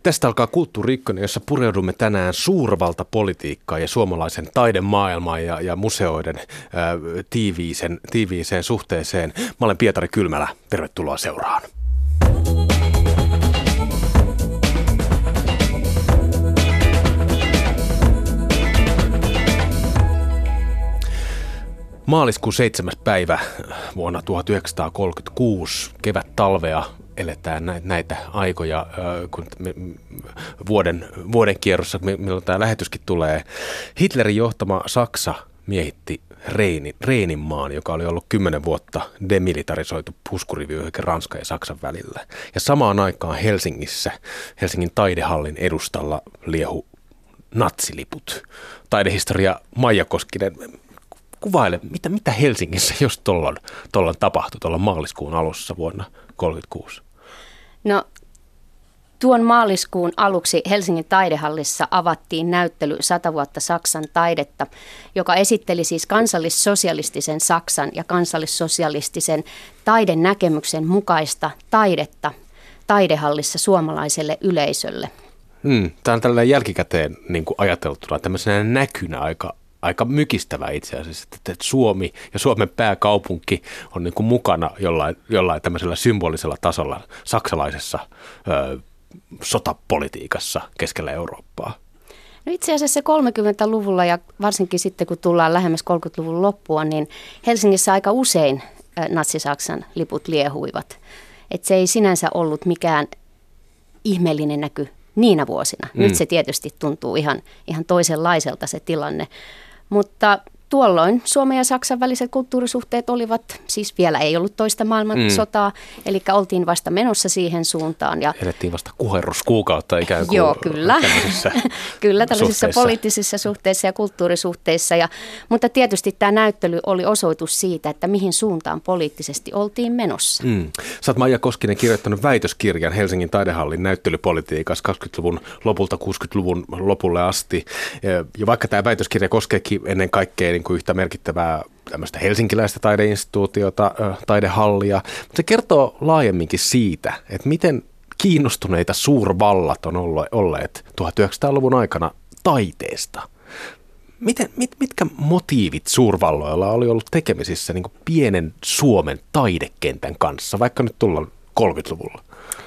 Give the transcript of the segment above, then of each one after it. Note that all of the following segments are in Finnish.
Tästä alkaa Kulttuuri Ykkönen, jossa pureudumme tänään suurvaltapolitiikkaan ja suomalaisen taidemaailman ja museoiden tiiviiseen suhteeseen. Mä olen Pietari Kylmälä. Tervetuloa seuraan. Maaliskuun 7. päivä vuonna 1936, kevät-talvea, eletään näitä aikoja, kun vuoden kierrossa, milloin tämä lähetyskin tulee. Hitlerin johtama Saksa miehitti Reininmaan, joka oli ollut 10 vuotta demilitarisoitu puskurivyöhyke Ranskan ja Saksan välillä. Ja samaan aikaan Helsingin taidehallin edustalla liehu natsiliput. Taidehistoria Maija Koskinen, kuvaile, mitä Helsingissä just tuolloin tapahtui tuolla maaliskuun alussa vuonna 1936? No, tuon maaliskuun aluksi Helsingin taidehallissa avattiin näyttely 100 vuotta Saksan taidetta, joka esitteli siis kansallissosialistisen Saksan ja kansallissosialistisen taidenäkemyksen mukaista taidetta taidehallissa suomalaiselle yleisölle. Tämä on tällainen jälkikäteen niin kuin ajateltuna tämmöisenä näkynä aika mykistävä itse asiassa, että Suomi ja Suomen pääkaupunki on niin kuin mukana jollain tämmöisellä symbolisella tasolla saksalaisessa sotapolitiikassa keskellä Eurooppaa. No itse asiassa 30-luvulla ja varsinkin sitten kun tullaan lähemmäs 30-luvun loppua, niin Helsingissä aika usein natsi-Saksan liput liehuivat. Että se ei sinänsä ollut mikään ihmeellinen näky niinä vuosina. Nyt se tietysti tuntuu ihan toisenlaiselta se tilanne. Mutta tuolloin Suomen ja Saksan väliset kulttuurisuhteet olivat, siis vielä ei ollut toista maailmansotaa, eli oltiin vasta menossa siihen suuntaan. Ja elettiin vasta kuherruskuukautta ikään kuin. Joo, kyllä. Kyllä tällaisissa poliittisissa suhteissa ja kulttuurisuhteissa. Mutta tietysti tämä näyttely oli osoitus siitä, että mihin suuntaan poliittisesti oltiin menossa. Sä oot Maija Koskinen kirjoittanut väitöskirjan Helsingin taidehallin näyttelypolitiikassa 20-luvun lopulta 60-luvun lopulle asti. Ja vaikka tämä väitöskirja koskeekin ennen kaikkea niin kuin yhtä merkittävää tämmöistä helsinkiläistä taideinstituutiota, taidehallia, mutta se kertoo laajemminkin siitä, että miten kiinnostuneita suurvallat on olleet 1900-luvun aikana taiteesta. Mitkä motiivit suurvalloilla oli ollut tekemisissä niin kuin pienen Suomen taidekentän kanssa, vaikka nyt tullaan 30-luvulla?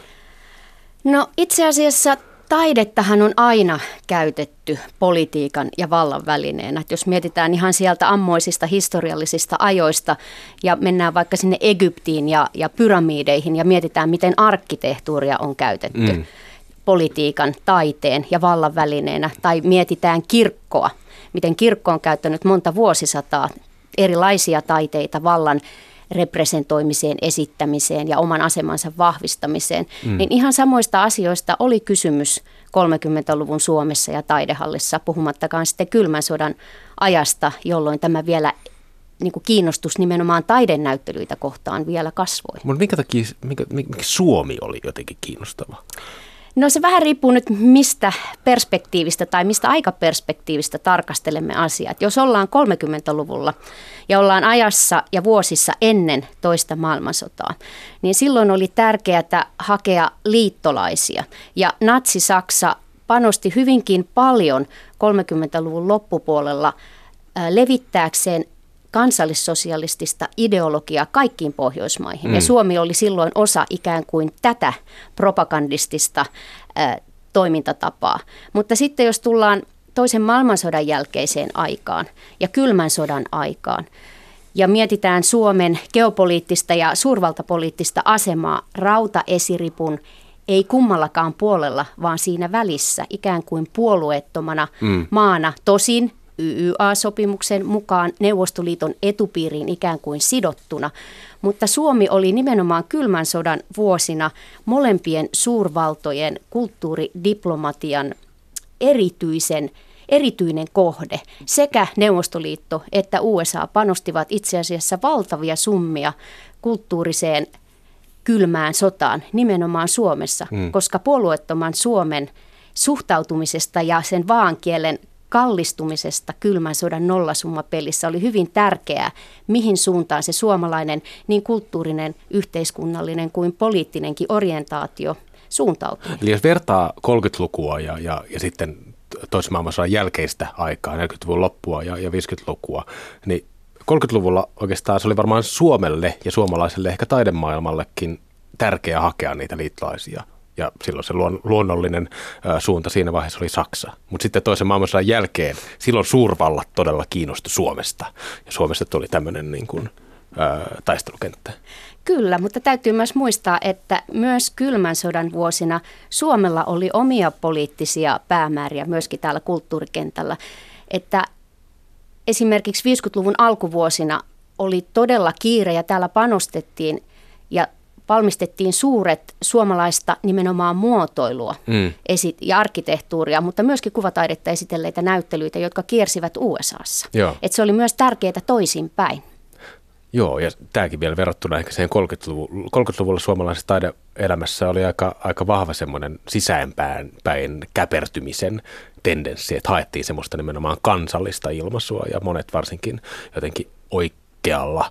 No itse asiassa taidettahan on aina käytetty politiikan ja vallan välineenä. Jos mietitään ihan sieltä ammoisista historiallisista ajoista ja mennään vaikka sinne Egyptiin ja pyramideihin ja mietitään, miten arkkitehtuuria on käytetty politiikan, taiteen ja vallan välineenä. Tai mietitään kirkkoa, miten kirkko on käyttänyt monta vuosisataa erilaisia taiteita vallan representoimiseen, esittämiseen ja oman asemansa vahvistamiseen, niin ihan samoista asioista oli kysymys 30-luvun Suomessa ja taidehallissa, puhumattakaan sitten kylmän sodan ajasta, jolloin tämä vielä niin kuin kiinnostus nimenomaan taidenäyttelyitä kohtaan vielä kasvoi. Mutta minkä takia Suomi oli jotenkin kiinnostava? No se vähän riippuu nyt mistä perspektiivistä tai mistä aikaperspektiivistä tarkastelemme asiat. Jos ollaan 30-luvulla ja ollaan ajassa ja vuosissa ennen toista maailmansotaa, niin silloin oli tärkeää hakea liittolaisia. Ja natsi-Saksa panosti hyvinkin paljon 30-luvun loppupuolella levittääkseen kansallissosialistista ideologiaa kaikkiin Pohjoismaihin. Ja Suomi oli silloin osa ikään kuin tätä propagandistista toimintatapaa. Mutta sitten jos tullaan toisen maailmansodan jälkeiseen aikaan ja kylmän sodan aikaan ja mietitään Suomen geopoliittista ja suurvaltapoliittista asemaa rautaesiripun ei kummallakaan puolella, vaan siinä välissä ikään kuin puolueettomana maana, tosin YYA-sopimuksen mukaan Neuvostoliiton etupiiriin ikään kuin sidottuna, mutta Suomi oli nimenomaan kylmän sodan vuosina molempien suurvaltojen kulttuuridiplomatian erityinen kohde. Sekä Neuvostoliitto että USA panostivat itse asiassa valtavia summia kulttuuriseen kylmään sotaan nimenomaan Suomessa, koska puolueettoman Suomen suhtautumisesta ja sen vaankielen kallistumisesta kylmän sodan nollasummapelissä oli hyvin tärkeää, mihin suuntaan se suomalainen niin kulttuurinen, yhteiskunnallinen kuin poliittinenkin orientaatio suuntautunut. Eli jos vertaa 30-lukua ja sitten toisen maailmansodan jälkeistä aikaa, 40-luvun loppua ja 50-lukua, niin 30-luvulla oikeastaan se oli varmaan Suomelle ja suomalaiselle ehkä taidemaailmallekin tärkeää hakea niitä liittolaisia. Ja silloin se luonnollinen suunta siinä vaiheessa oli Saksa. Mutta sitten toisen maailmansodan jälkeen silloin suurvallat todella kiinnostui Suomesta. Ja Suomesta tuli tämmöinen niin kuin, taistelukenttä. Kyllä, mutta täytyy myös muistaa, että myös kylmän sodan vuosina Suomella oli omia poliittisia päämääriä myöskin täällä kulttuurikentällä. Että esimerkiksi 50-luvun alkuvuosina oli todella kiire ja täällä panostettiin ja valmistettiin suuret suomalaista nimenomaan muotoilua ja arkkitehtuuria, mutta myöskin kuvataidetta esitelleitä näyttelyitä, jotka kiersivät USAssa. Et se oli myös tärkeää toisinpäin. Joo, ja tämäkin vielä verrattuna ehkä siihen 30-luvulla suomalaisessa taideelämässä oli aika vahva semmoinen sisäänpäin käpertymisen tendenssi, että haettiin semmoista nimenomaan kansallista ilmaisua, ja monet varsinkin jotenkin oikealla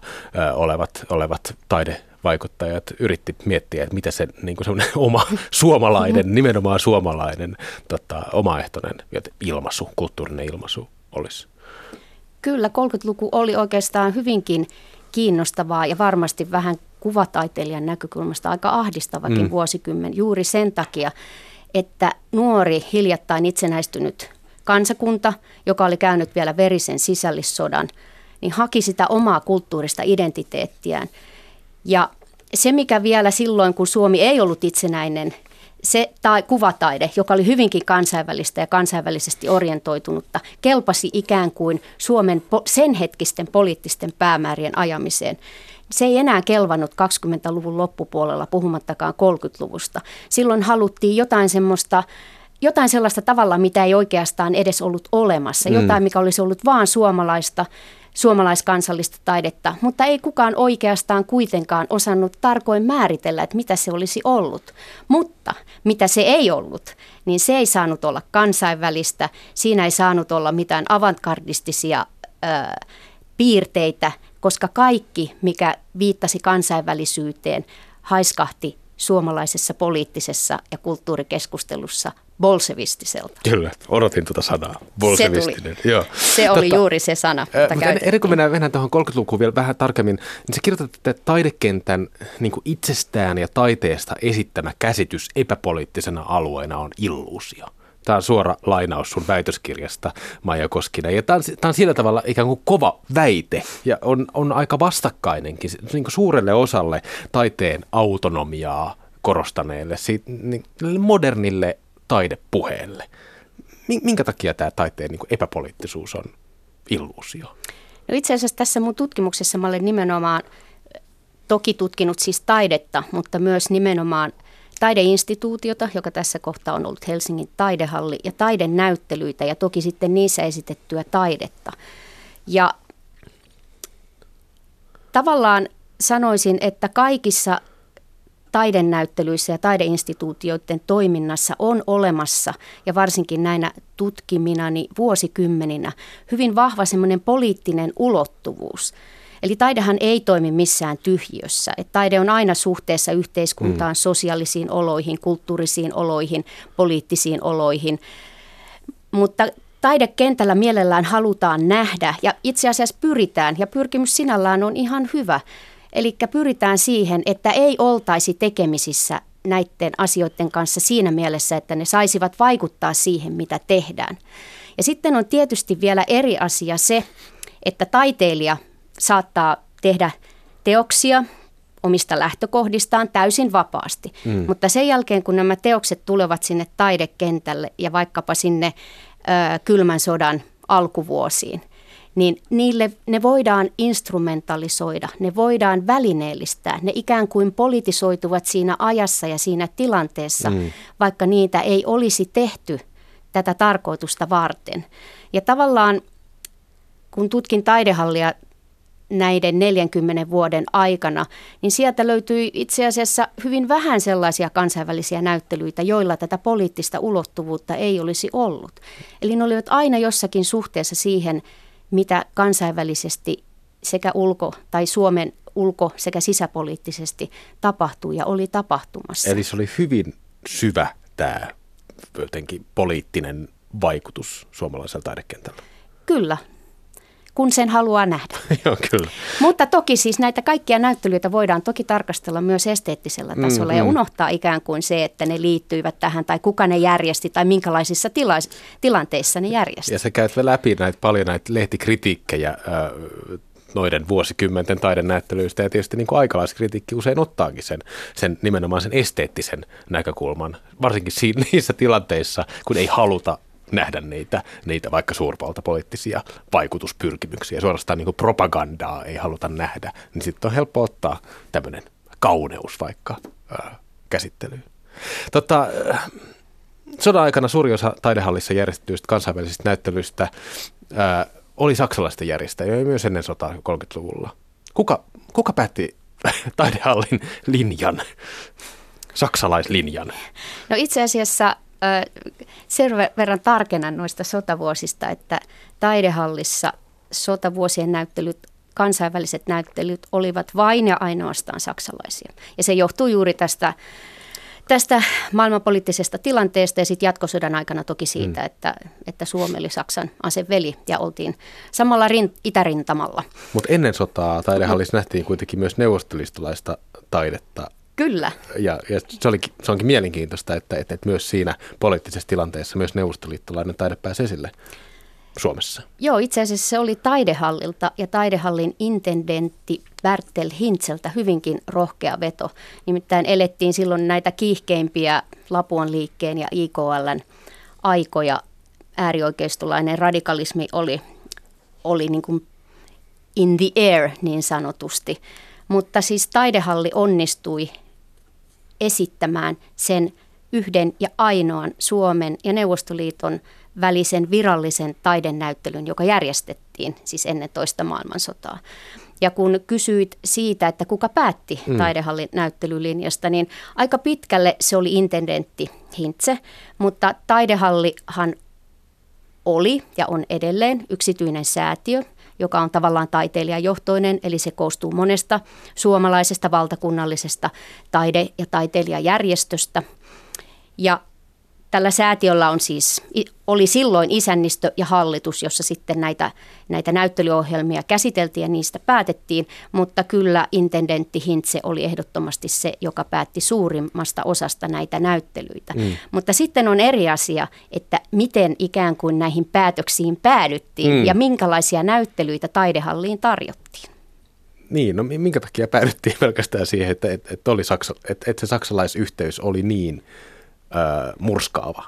olevat taidevaikuttajat yritti miettiä, että mitä se niin kuin semmoinen oma suomalainen, nimenomaan suomalainen omaehtoinen ilmaisu, kulttuurinen ilmaisu olisi. Kyllä, 30-luku oli oikeastaan hyvinkin kiinnostavaa ja varmasti vähän kuvataiteilijan näkökulmasta aika ahdistavakin vuosikymmen juuri sen takia, että nuori hiljattain itsenäistynyt kansakunta, joka oli käynyt vielä verisen sisällissodan, niin haki sitä omaa kulttuurista identiteettiään. Ja se, mikä vielä silloin, kun Suomi ei ollut itsenäinen, se kuvataide, joka oli hyvinkin kansainvälistä ja kansainvälisesti orientoitunutta, kelpasi ikään kuin Suomen sen hetkisten poliittisten päämäärien ajamiseen. Se ei enää kelvannut 20-luvun loppupuolella, puhumattakaan 30-luvusta. Silloin haluttiin jotain sellaista tavalla, mitä ei oikeastaan edes ollut olemassa. Jotain, mikä olisi ollut vaan suomalaiskansallista taidetta, mutta ei kukaan oikeastaan kuitenkaan osannut tarkoin määritellä, että mitä se olisi ollut. Mutta mitä se ei ollut, niin se ei saanut olla kansainvälistä, siinä ei saanut olla mitään avantgardistisia piirteitä, koska kaikki, mikä viittasi kansainvälisyyteen, haiskahti suomalaisessa poliittisessa ja kulttuurikeskustelussa bolsevistiselta. Kyllä, odotin tuota sanaa, bolsevistinen. Se oli juuri se sana, jota käytettiin. Ennen kuin mennään tuohon 30-lukuun vielä vähän tarkemmin, niin sä kirjoitat, että taidekentän niin kuin itsestään ja taiteesta esittämä käsitys epäpoliittisena alueena on illuusio. Tämä on suora lainaus sun väitöskirjasta, Maija Koskinen. Ja tämä on sillä tavalla ikään kuin kova väite ja on aika vastakkainenkin niin kuin suurelle osalle taiteen autonomiaa korostaneelle, modernille taidepuheelle. Minkä takia tämä taiteen niin kuin epäpoliittisuus on illuusio? No itse asiassa tässä mun tutkimuksessa mä olen nimenomaan toki tutkinut siis taidetta, mutta myös nimenomaan taideinstituutiota, joka tässä kohtaa on ollut Helsingin taidehalli, ja taidenäyttelyitä ja toki sitten niissä esitettyä taidetta. Ja tavallaan sanoisin, että kaikissa taidenäyttelyissä ja taideinstituutioiden toiminnassa on olemassa, ja varsinkin näinä tutkiminani vuosikymmeninä, hyvin vahva semmoinen poliittinen ulottuvuus. Eli taidehan ei toimi missään tyhjiössä. Et taide on aina suhteessa yhteiskuntaan, sosiaalisiin oloihin, kulttuurisiin oloihin, poliittisiin oloihin. Mutta taidekentällä mielellään halutaan nähdä ja itse asiassa pyritään, ja pyrkimys sinällään on ihan hyvä. Eli pyritään siihen, että ei oltaisi tekemisissä näiden asioiden kanssa siinä mielessä, että ne saisivat vaikuttaa siihen, mitä tehdään. Ja sitten on tietysti vielä eri asia se, että taiteilija saattaa tehdä teoksia omista lähtökohdistaan täysin vapaasti. Mutta sen jälkeen, kun nämä teokset tulevat sinne taidekentälle ja vaikkapa sinne kylmän sodan alkuvuosiin, niin ne voidaan instrumentalisoida, ne voidaan välineellistää. Ne ikään kuin politisoituvat siinä ajassa ja siinä tilanteessa, vaikka niitä ei olisi tehty tätä tarkoitusta varten. Ja tavallaan, kun tutkin taidehallia näiden 40 vuoden aikana, niin sieltä löytyi itse asiassa hyvin vähän sellaisia kansainvälisiä näyttelyitä, joilla tätä poliittista ulottuvuutta ei olisi ollut. Eli ne olivat aina jossakin suhteessa siihen, mitä kansainvälisesti sekä Suomen ulko- sekä sisäpoliittisesti tapahtui ja oli tapahtumassa. Eli se oli hyvin syvä tämä jotenkin poliittinen vaikutus suomalaisella taidekentällä. Kyllä, kun sen haluaa nähdä. Joo, kyllä. Mutta toki siis näitä kaikkia näyttelyitä voidaan toki tarkastella myös esteettisellä tasolla ja unohtaa ikään kuin se, että ne liittyivät tähän tai kuka ne järjesti tai minkälaisissa tilanteissa ne järjesti. Ja sä käyt läpi paljon näitä lehtikritiikkejä noiden vuosikymmenten taidenäyttelyistä ja tietysti niin kuin aikalaiskritiikki usein ottaakin sen nimenomaan sen esteettisen näkökulman, varsinkin niissä tilanteissa, kun ei haluta nähdä niitä vaikka suurvaltapoliittisia vaikutuspyrkimyksiä, suorastaan niin kuin propagandaa ei haluta nähdä, niin sitten on helppo ottaa tämmöinen kauneus vaikka käsittelyyn. Sodan aikana suuri osa taidehallissa järjestetyistä kansainvälisistä näyttelyistä oli saksalaisten järjestäjiä myös ennen sotaa 30-luvulla. Kuka päätti taidehallin linjan, saksalaislinjan? No itse asiassa sen verran tarkennan noista sotavuosista, että taidehallissa sotavuosien näyttelyt, kansainväliset näyttelyt olivat vain ja ainoastaan saksalaisia. Ja se johtuu juuri tästä maailmanpoliittisesta tilanteesta ja sitten jatkosodan aikana toki siitä, että Suomi oli Saksan aseveli ja oltiin samalla itärintamalla. Mutta ennen sotaa taidehallissa nähtiin kuitenkin myös neuvostoliittolaista taidetta. Kyllä. Ja se onkin mielenkiintoista, että myös siinä poliittisessa tilanteessa myös neuvostoliittolainen taide pääsi esille Suomessa. Joo, itse asiassa se oli taidehallilta ja taidehallin intendentti Bertel Hintzeltä hyvinkin rohkea veto. Nimittäin elettiin silloin näitä kiihkeimpiä Lapuan liikkeen ja IKL:n aikoja. Äärioikeistolainen radikalismi oli niin kuin in the air niin sanotusti. Mutta siis taidehalli onnistui esittämään sen yhden ja ainoan Suomen ja Neuvostoliiton välisen virallisen taidenäyttelyn, joka järjestettiin siis ennen toista maailmansotaa. Ja kun kysyit siitä, että kuka päätti taidehallin näyttelylinjasta, niin aika pitkälle se oli intendentti Hintze, mutta taidehallihan oli ja on edelleen yksityinen säätiö, joka on tavallaan taiteilijajohtoinen, eli se koostuu monesta suomalaisesta valtakunnallisesta taide- ja taiteilijajärjestöstä. Ja tällä säätiöllä oli silloin isännistö ja hallitus, jossa sitten näitä näyttelyohjelmia käsiteltiin ja niistä päätettiin, mutta kyllä intendentti Hintze oli ehdottomasti se, joka päätti suurimmasta osasta näitä näyttelyitä. Mutta sitten on eri asia, että miten ikään kuin näihin päätöksiin päädyttiin ja minkälaisia näyttelyitä taidehalliin tarjottiin. Niin, no minkä takia päädyttiin pelkästään siihen, että se saksalaisyhteys oli niin murskaava.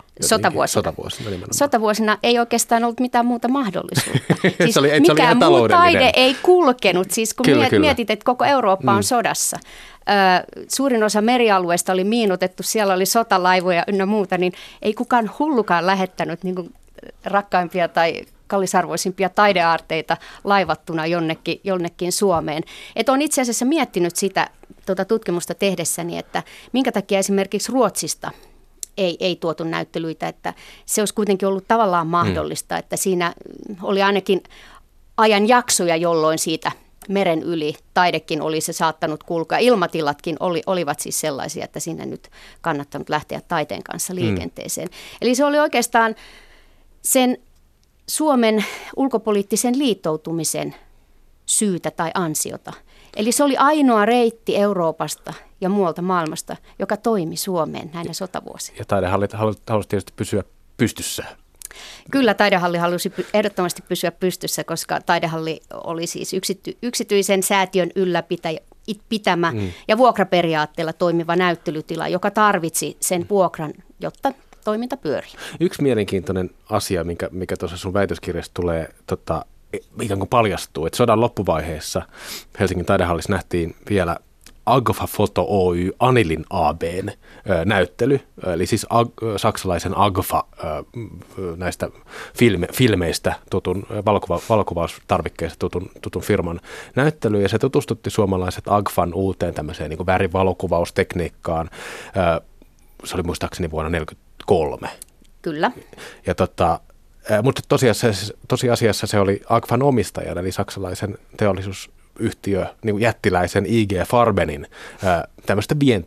Sotavuosina ei oikeastaan ollut mitään muuta mahdollisuutta. Siis mikään muu taide ei kulkenut, siis kun mietit, että koko Eurooppa on sodassa. Suurin osa merialueesta oli miinotettu, siellä oli sotalaivoja ynnä muuta, niin ei kukaan hullukaan lähettänyt niin kuin rakkaimpia tai kallisarvoisimpia taideaarteita laivattuna jonnekin Suomeen. Et olen itse asiassa miettinyt sitä tutkimusta tehdessäni, että minkä takia esimerkiksi Ruotsista ei tuotu näyttelyitä, että se olisi kuitenkin ollut tavallaan mahdollista, että siinä oli ainakin ajanjaksoja, jolloin siitä meren yli taidekin oli se saattanut kulkea. Ilmatilatkin olivat siis sellaisia, että sinne nyt kannattanut lähteä taiteen kanssa liikenteeseen. Eli se oli oikeastaan sen Suomen ulkopoliittisen liittoutumisen syytä tai ansiota. Eli se oli ainoa reitti Euroopasta ja muualta maailmasta, joka toimi Suomeen näinä sotavuosina. Ja taidehalli halusi tietysti pysyä pystyssä. Kyllä taidehalli halusi ehdottomasti pysyä pystyssä, koska taidehalli oli siis yksityisen säätiön ylläpitämä ja vuokraperiaatteella toimiva näyttelytila, joka tarvitsi sen vuokran, jotta toiminta pyörii. Yksi mielenkiintoinen asia, mikä tuossa sun väitöskirjassa tulee ikään kuin paljastuu, että sodan loppuvaiheessa Helsingin taidehallissa nähtiin vielä Agfa Foto Oy Anilin AB:n näyttely, eli siis saksalaisen Agfa näistä filmeistä tutun, valokuvaustarvikkeista tutun firman näyttely, ja se tutustutti suomalaiset Agfan uuteen tämmöiseen niin kuin värivalokuvaustekniikkaan. Se oli muistaakseni vuonna 1943. Kyllä. Ja mutta tosiasiassa se oli Agfan omistajan, eli saksalaisen teollisuusyhtiö, niin kuin jättiläisen IG Farbenin tämmöistä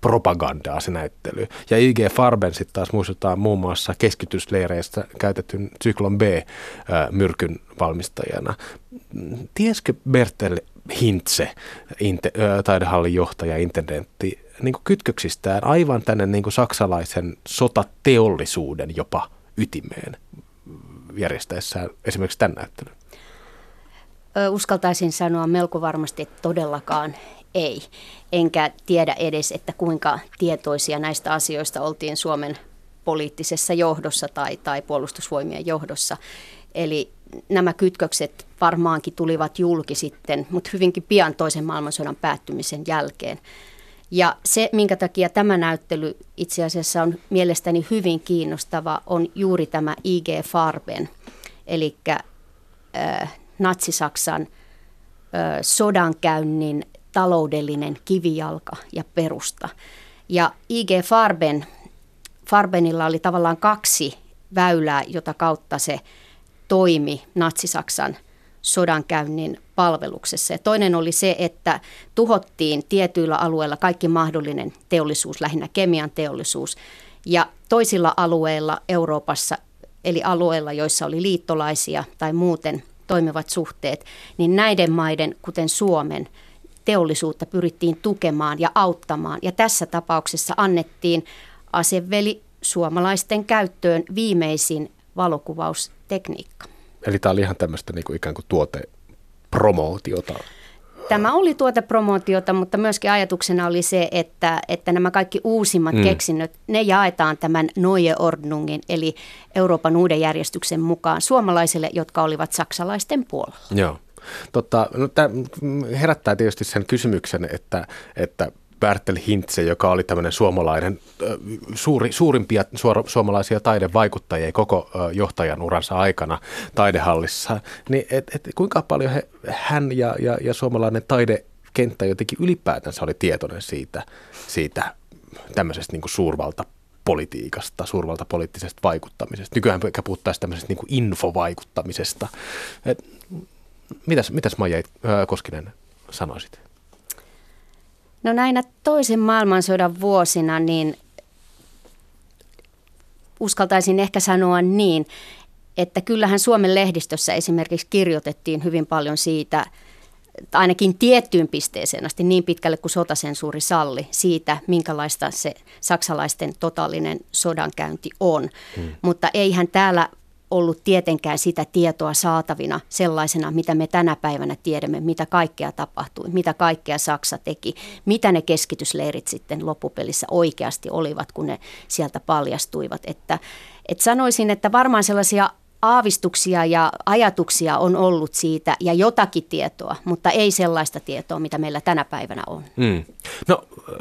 propagandaa se näyttely. Ja IG Farben sitten taas muistuttaa muun muassa keskitysleireistä käytetyn Zyklon B-myrkyn valmistajana. Tiesikö Bertel Hintze, taidehallin johtaja, intendentti, niin kytköksistään aivan tänne niin saksalaisen sotateollisuuden jopa ytimeen järjestäessään esimerkiksi tämän näyttelyn? Uskaltaisin sanoa melko varmasti, että todellakaan ei. Enkä tiedä edes, että kuinka tietoisia näistä asioista oltiin Suomen poliittisessa johdossa tai puolustusvoimien johdossa. Eli nämä kytkökset varmaankin tulivat julki sitten, mutta hyvinkin pian toisen maailmansodan päättymisen jälkeen. Ja se, minkä takia tämä näyttely itse asiassa on mielestäni hyvin kiinnostava, on juuri tämä IG Farben, eli Natsi-Saksan sodankäynnin taloudellinen kivijalka ja perusta. Ja IG Farbenilla oli tavallaan kaksi väylää, jota kautta se toimi Natsi-Saksan sodankäynnin palveluksessa. Ja toinen oli se, että tuhottiin tietyillä alueilla kaikki mahdollinen teollisuus, lähinnä kemian teollisuus. Ja toisilla alueilla Euroopassa, eli alueilla, joissa oli liittolaisia tai muuten toimivat suhteet, niin näiden maiden, kuten Suomen, teollisuutta pyrittiin tukemaan ja auttamaan. Ja tässä tapauksessa annettiin aseveli suomalaisten käyttöön viimeisin valokuvaustekniikka. Eli tämä oli ihan tämmöistä niin kuin ikään kuin tuotepromootiota. Tämä oli tuotepromootiota, mutta myöskin ajatuksena oli se, että nämä kaikki uusimmat keksinnöt, ne jaetaan tämän Neue Ordnungin, eli Euroopan uuden järjestyksen mukaan suomalaisille, jotka olivat saksalaisten puolella. Joo. No, tämä herättää tietysti sen kysymyksen, että Bertel Hintze, joka oli tämmöinen suomalainen, suurimpia suomalaisia taidevaikuttajia koko johtajan uransa aikana taidehallissa, niin kuinka paljon hän ja suomalainen taidekenttä jotenkin ylipäätänsä oli tietoinen siitä tämmöisestä niin kuin suurvaltapolitiikasta, suurvaltapoliittisesta vaikuttamisesta. Nykyään puhuttaisiin tämmöisestä niin kuin infovaikuttamisesta. Mitäs Maija Koskinen sanoisit? No näinä toisen maailmansodan vuosina, niin uskaltaisin ehkä sanoa niin, että kyllähän Suomen lehdistössä esimerkiksi kirjoitettiin hyvin paljon siitä, ainakin tiettyyn pisteeseen asti niin pitkälle kuin sotasensuuri salli, siitä minkälaista se saksalaisten totaalinen sodankäynti on. Mutta eihän täällä ollut tietenkään sitä tietoa saatavina sellaisena, mitä me tänä päivänä tiedämme, mitä kaikkea tapahtui, mitä kaikkea Saksa teki, mitä ne keskitysleirit sitten loppupelissä oikeasti olivat, kun ne sieltä paljastuivat. Että sanoisin, että varmaan sellaisia aavistuksia ja ajatuksia on ollut siitä ja jotakin tietoa, mutta ei sellaista tietoa, mitä meillä tänä päivänä on. No,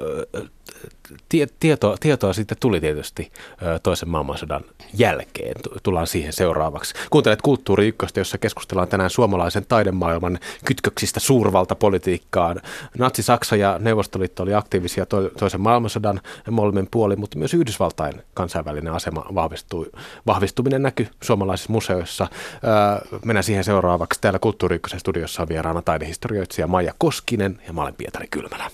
tietoa sitten tuli tietysti toisen maailmansodan jälkeen. Tullaan siihen seuraavaksi. Kuuntelet Kulttuuri Ykköstä, jossa keskustellaan tänään suomalaisen taidemaailman kytköksistä suurvaltapolitiikkaan. Natsi-Saksa ja Neuvostoliitto oli aktiivisia toisen maailmansodan molemmin puolin, mutta myös Yhdysvaltain kansainvälinen asema vahvistuminen näkyi suomalaisissa museoissa. Mennään siihen seuraavaksi. Täällä Kulttuuri Ykkösen studiossa on vieraana taidehistorioitsija Maija Koskinen ja mä olen Pietari Kylmälä.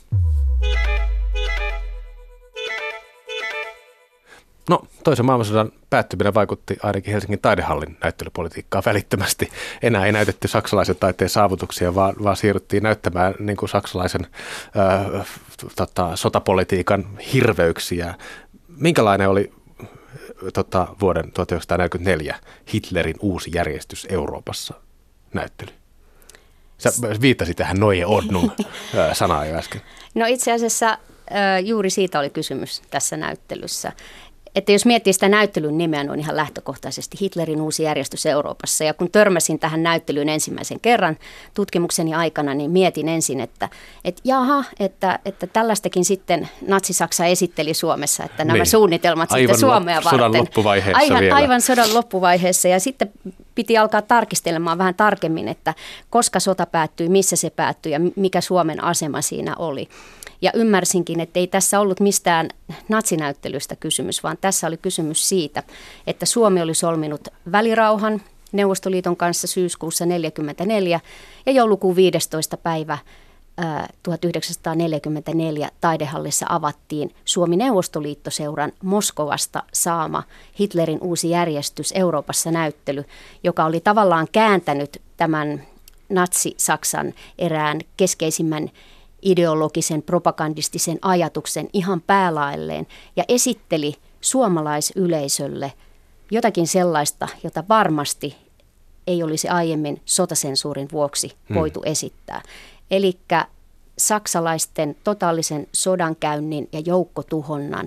No, toisen maailmansodan päättyminen vaikutti ainakin Helsingin taidehallin näyttelypolitiikkaa välittömästi. Enää ei näytetty saksalaisen taiteen saavutuksia, vaan siirryttiin näyttämään niin kuin saksalaisen sotapolitiikan hirveyksiä. Minkälainen oli vuoden 1944 Hitlerin uusi järjestys Euroopassa näyttely? Sä viittasit tähän Neue Ordnung-sanaan jo äsken. No itse asiassa juuri siitä oli kysymys tässä näyttelyssä. Että jos miettii sitä näyttelyn nimeä, on ihan lähtökohtaisesti Hitlerin uusi järjestys Euroopassa. Ja kun törmäsin tähän näyttelyyn ensimmäisen kerran tutkimukseni aikana, niin mietin ensin, että tällaistakin sitten Natsi-Saksa esitteli Suomessa, että nämä suunnitelmat aivan sitten Suomea varten. Sodan loppuvaiheessa vielä. Aivan sodan loppuvaiheessa. Ja sitten piti alkaa tarkistelemaan vähän tarkemmin, että koska sota päättyi, missä se päättyi ja mikä Suomen asema siinä oli. Ja ymmärsinkin, että ei tässä ollut mistään natsinäyttelystä kysymys, vaan tässä oli kysymys siitä, että Suomi oli solminut välirauhan Neuvostoliiton kanssa syyskuussa 1944 ja joulukuun 15. päivä 1944 Taidehallissa avattiin Suomi-Neuvostoliitto-seuran Moskovasta saama Hitlerin uusi järjestys Euroopassa -näyttely, joka oli tavallaan kääntänyt tämän natsi-Saksan erään keskeisimmän ideologisen propagandistisen ajatuksen ihan päälaelleen ja esitteli suomalaisyleisölle jotakin sellaista, jota varmasti ei olisi aiemmin sotasensuurin vuoksi voitu esittää. Elikkä saksalaisten totaalisen sodankäynnin ja joukkotuhonnan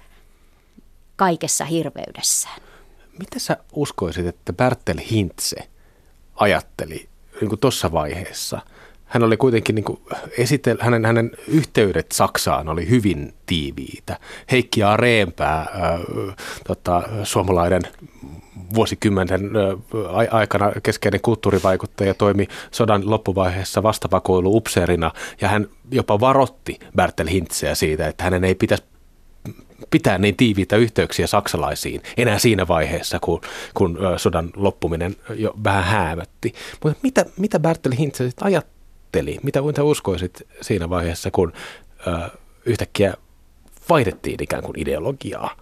kaikessa hirveydessään. Mitä sä uskoisit, että Bertel Hintze ajatteli niin tuossa vaiheessa? Hän oli kuitenkin, niin hänen yhteydet Saksaan oli hyvin tiiviitä. Heikki A. Rehnpää, suomalainen vuosikymmenen aikana keskeinen kulttuurivaikuttaja, toimi sodan loppuvaiheessa vastavakoilu-upseerina, ja hän jopa varoitti Bertel Hintzeä siitä, että hänen ei pitäisi pitää niin tiiviitä yhteyksiä saksalaisiin enää siinä vaiheessa, kun sodan loppuminen jo vähän häämötti. Mutta mitä Bertel Hintze ajatteli? Mitä uskoisit siinä vaiheessa, kun yhtäkkiä vaihdettiin ikään kuin ideologiaa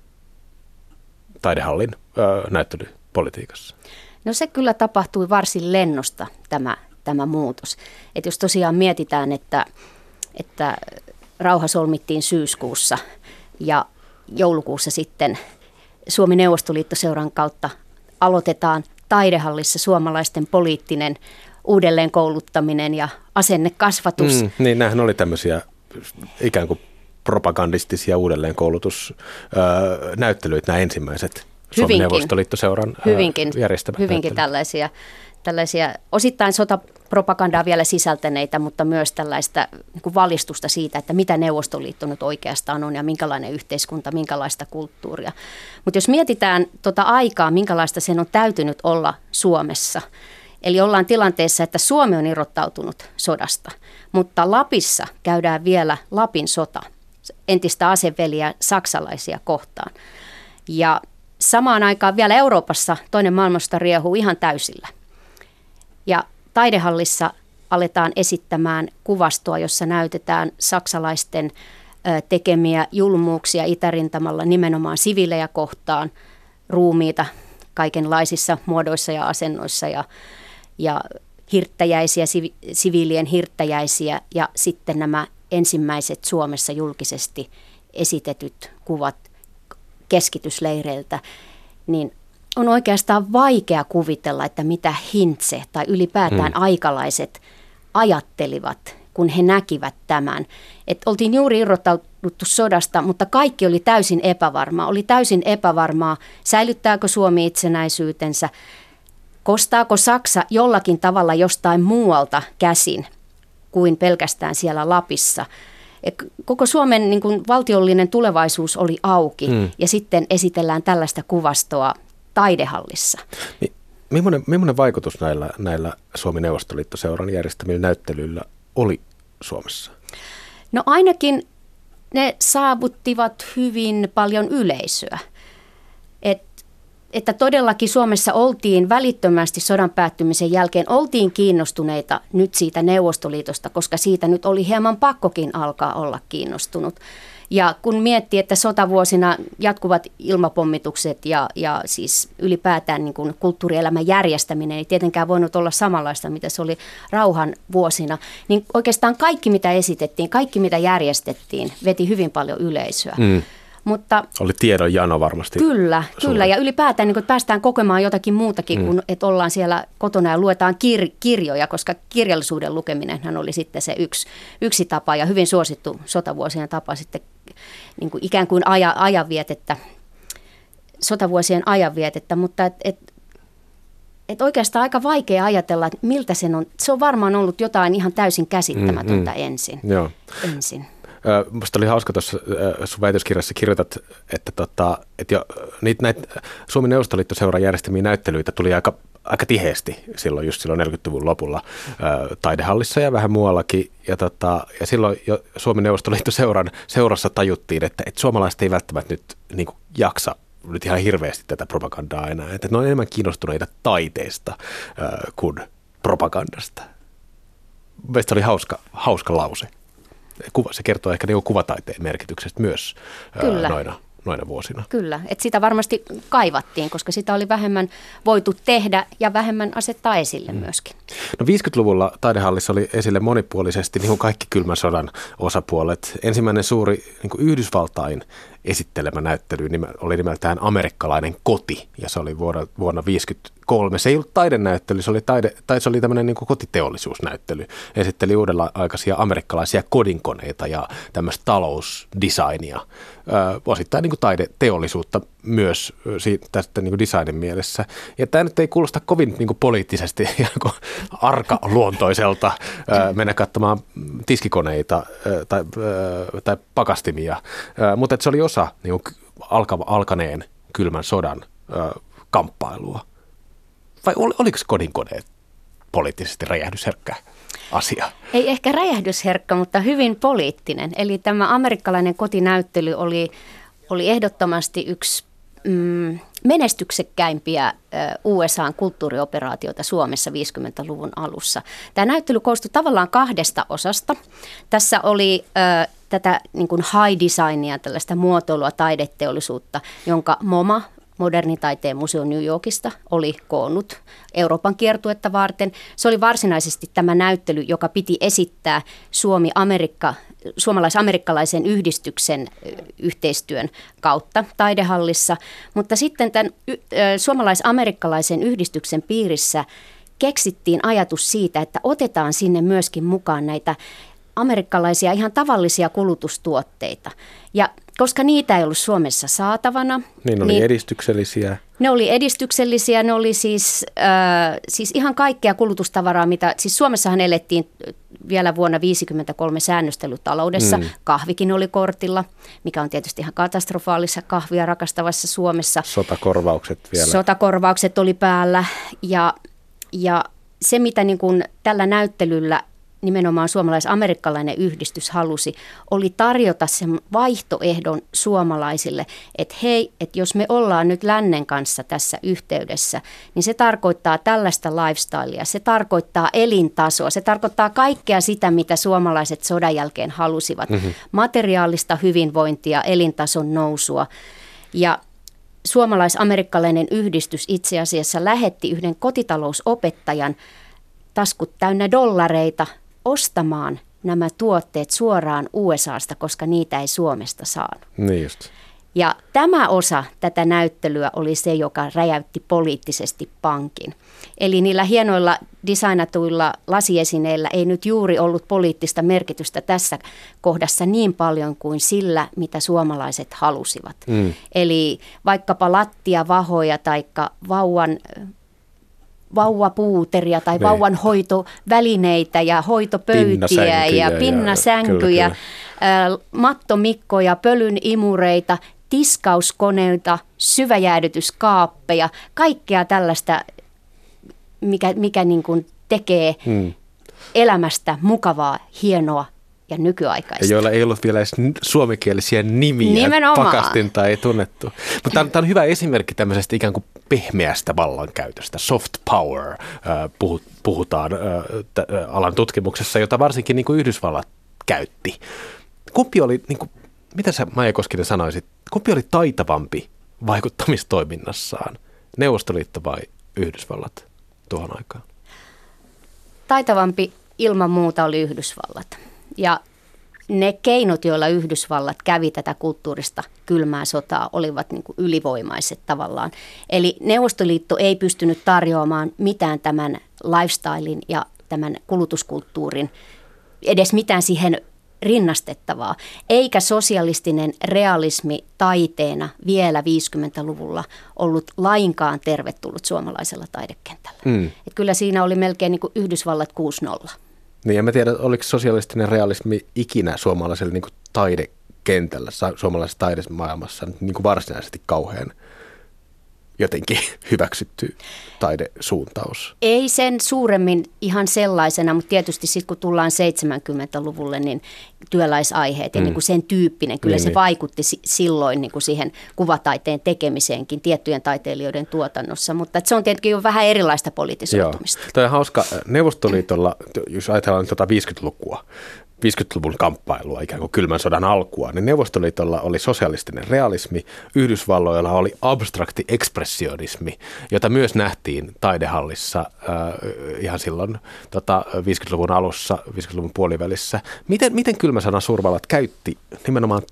Taidehallin näyttelypolitiikassa? No se kyllä tapahtui varsin lennosta tämä muutos. Et jos tosiaan mietitään, että rauha solmittiin syyskuussa ja joulukuussa sitten Suomi-Neuvostoliitto-seuran kautta aloitetaan Taidehallissa suomalaisten poliittinen uudelleenkouluttaminen ja asennekasvatus. Niin, nämähän oli tämmöisiä ikään kuin propagandistisia uudelleenkoulutusnäyttelyitä, nämä ensimmäiset Suomi-Neuvostoliitto-seuran järjestämät. Hyvinkin tällaisia osittain sotapropagandaa vielä sisältäneitä, mutta myös tällaista niin kuin valistusta siitä, että mitä Neuvostoliitto nyt oikeastaan on ja minkälainen yhteiskunta, minkälaista kulttuuria. Mutta jos mietitään tuota aikaa, minkälaista sen on täytynyt olla Suomessa, eli ollaan tilanteessa, että Suomi on irrottautunut sodasta, mutta Lapissa käydään vielä Lapin sota, entistä aseveliä saksalaisia kohtaan. Ja samaan aikaan vielä Euroopassa toinen maailmansota riehuu ihan täysillä. Ja Taidehallissa aletaan esittämään kuvastoa, jossa näytetään saksalaisten tekemiä julmuuksia itärintamalla nimenomaan siviilejä kohtaan, ruumiita kaikenlaisissa muodoissa ja asennoissa ja hirttäjäisiä, siviilien hirttäjäisiä ja sitten nämä ensimmäiset Suomessa julkisesti esitetyt kuvat keskitysleireiltä, niin on oikeastaan vaikea kuvitella, että mitä Hintze tai ylipäätään aikalaiset ajattelivat, kun he näkivät tämän. Että oltiin juuri irrottauduttu sodasta, mutta kaikki oli täysin epävarmaa. Oli täysin epävarmaa, säilyttääkö Suomi itsenäisyytensä, kostaako Saksa jollakin tavalla jostain muualta käsin kuin pelkästään siellä Lapissa. Koko Suomen niin kuin valtiollinen tulevaisuus oli auki ja sitten esitellään tällaista kuvastoa Taidehallissa. Niin, millainen vaikutus näillä Suomi-Neuvostoliitto-seuran järjestämillä näyttelyillä oli Suomessa? No ainakin ne saavuttivat hyvin paljon yleisöä. Että todellakin Suomessa oltiin välittömästi sodan päättymisen jälkeen, oltiin kiinnostuneita nyt siitä Neuvostoliitosta, koska siitä nyt oli hieman pakkokin alkaa olla kiinnostunut. Ja kun miettii, että sotavuosina jatkuvat ilmapommitukset ja siis ylipäätään niin kuin kulttuurielämän järjestäminen ei tietenkään voinut olla samanlaista, mitä se oli rauhan vuosina, niin oikeastaan kaikki mitä esitettiin, kaikki mitä järjestettiin, veti hyvin paljon yleisöä. Mutta oli tiedonjano varmasti. Kyllä. Ja ylipäätään niin päästään kokemaan jotakin muutakin kuin, että ollaan siellä kotona ja luetaan kirjoja, koska kirjallisuuden lukeminenhan oli sitten se yksi tapa ja hyvin suosittu sotavuosien tapa sitten niin kuin ikään kuin ajanvietettä, sotavuosien ajanvietettä, mutta et oikeastaan aika vaikea ajatella, että miltä sen on. Se on varmaan ollut jotain ihan täysin käsittämätöntä ensin. Minusta oli hauska tuossa sun väitöskirjassa kirjoitat, että näitä Suomen Neuvostoliitto-seuran järjestämiä näyttelyitä tuli aika tiheesti silloin 40-luvun lopulla Taidehallissa ja vähän muuallakin. Ja silloin jo Suomen Neuvostoliitto-seuran seurassa tajuttiin, että suomalaiset ei välttämättä nyt niin kuin jaksa nyt ihan hirveästi tätä propagandaa enää. Että ne on enemmän kiinnostuneita taiteesta kuin propagandasta. mielestäni oli hauska lause. Se kertoo ehkä niin kuvataiteen merkityksestä myös noina vuosina. Kyllä, että sitä varmasti kaivattiin, koska sitä oli vähemmän voitu tehdä ja vähemmän asettaa esille myöskin. No 50-luvulla taidehallissa oli esille monipuolisesti niin kuin kaikki kylmän sodan osapuolet. Ensimmäinen suuri niin kuin Yhdysvaltain esittelemä näyttely oli nimeltään Amerikkalainen koti, ja se oli vuonna 1953. Se ei ollut taidenäyttely, se oli tämmöinen niin kuin kotiteollisuusnäyttely. Esitteli uudenaikaisia amerikkalaisia kodinkoneita ja tämmöistä talousdesignia. Osittain niin kuin taideteollisuutta myös tästä niin kuin designin mielessä. Ja tämä nyt ei kuulosta kovin niin kuin poliittisesti ja arkaluontoiselta mennä katsomaan tiskikoneita tai pakastimia, mutta se oli osa niin kuin alkaneen kylmän sodan kamppailua. Vai oliko kodinkoneet poliittisesti räjähdysherkkä asia? Ei ehkä räjähdysherkkä, mutta hyvin poliittinen. Eli tämä amerikkalainen kotinäyttely oli ehdottomasti yksi menestyksekkäimpiä USA:n kulttuurioperaatioita Suomessa 50-luvun alussa. Tämä näyttely koostui tavallaan 2 osasta. Tässä oli tätä niin kuin high designia, tällaista muotoilua, taideteollisuutta, jonka MoMA, Moderni taiteen museo New Yorkista, oli koonnut Euroopan kiertuetta varten. Se oli varsinaisesti tämä näyttely, joka piti esittää suomalais-amerikkalaisen yhdistyksen yhteistyön kautta taidehallissa. Mutta sitten tämän suomalais-amerikkalaisen yhdistyksen piirissä keksittiin ajatus siitä, että otetaan sinne myöskin mukaan näitä amerikkalaisia ihan tavallisia kulutustuotteita. Ja koska niitä ei ollut Suomessa saatavana. Niin oli edistyksellisiä. Ne oli siis ihan kaikkea kulutustavaraa, mitä siis Suomessahan elettiin vielä vuonna 1953 säännöstelytaloudessa. Kahvikin oli kortilla, mikä on tietysti ihan katastrofaalissa kahvia rakastavassa Suomessa. Sotakorvaukset vielä. Sotakorvaukset oli päällä ja se, mitä niin kuin tällä näyttelyllä nimenomaan suomalais-amerikkalainen yhdistys halusi, oli tarjota sen vaihtoehdon suomalaisille, että hei, että jos me ollaan nyt lännen kanssa tässä yhteydessä, niin se tarkoittaa tällaista lifestylea, se tarkoittaa elintasoa, se tarkoittaa kaikkea sitä, mitä suomalaiset sodan jälkeen halusivat, materiaalista hyvinvointia, elintason nousua. Ja suomalais-amerikkalainen yhdistys itse asiassa lähetti yhden kotitalousopettajan taskut täynnä dollareita ostamaan nämä tuotteet suoraan USAsta, koska niitä ei Suomesta saanut. Niin just. Ja tämä osa tätä näyttelyä oli se, joka räjäytti poliittisesti pankin. Eli niillä hienoilla designatuilla lasiesineillä ei nyt juuri ollut poliittista merkitystä tässä kohdassa niin paljon kuin sillä, mitä suomalaiset halusivat. Eli vaikkapa lattiavahoja tai vauvapuuteria tai vauvan hoitovälineitä ja hoitopöytiä ja pinnasänkyjä, mattomikkoja, pölyn imureita, tiskauskoneita, syväjäädytyskaappeja, kaikkea tällaista, mikä niin kuin tekee elämästä mukavaa, hienoa ja nykyaikaista. Ja joilla ei ollut vielä edes suomenkielisiä nimiä, nimenomaan. Pakastinta ei tunnettu. Mutta tämä on hyvä esimerkki tämmöisestä ikään kuin pehmeästä vallankäytöstä, soft power, puhutaan alan tutkimuksessa, jota varsinkin niin kuin Yhdysvallat käytti. Kumpi oli, niin kuin, mitä sä Maija Koskinen sanoisit, kumpi oli taitavampi vaikuttamistoiminnassaan, Neuvostoliitto vai Yhdysvallat tuohon aikaan? Taitavampi ilman muuta oli Yhdysvallat. Ja ne keinot, joilla Yhdysvallat kävi tätä kulttuurista kylmää sotaa, olivat niin kuin ylivoimaiset tavallaan. Eli Neuvostoliitto ei pystynyt tarjoamaan mitään tämän lifestylin ja tämän kulutuskulttuurin, edes mitään siihen rinnastettavaa, eikä sosialistinen realismi taiteena vielä 50-luvulla ollut lainkaan tervetullut suomalaisella taidekentällä. Et kyllä siinä oli melkein niin kuin Yhdysvallat 6-0. Niin, en mä tiedä, oliko sosialistinen realismi ikinä suomalaisella niin kuin taidekentällä, suomalaisessa taidemaailmassa niin kuin varsinaisesti kauhean jotenkin hyväksytty taidesuuntaus? Ei sen suuremmin ihan sellaisena, mutta tietysti sitten kun tullaan 70-luvulle, niin työläisaiheet ja niin kuin sen tyyppinen, kyllä se vaikutti silloin niin kuin siihen kuvataiteen tekemiseenkin tiettyjen taiteilijoiden tuotannossa, mutta se on tietenkin jo vähän erilaista politisoitumista. Tämä on hauska. Neuvostoliitolla, jos ajatellaan 50-lukua, 50-luvun kamppailua, ikään kuin kylmän sodan alkua, niin Neuvostoliitolla oli sosialistinen realismi, Yhdysvalloilla oli abstrakti ekspressionismi, jota myös nähtiin taidehallissa ihan silloin 50-luvun alussa, 50-luvun puolivälissä. Miten kylmän sodan suurvallat käytti nimenomaan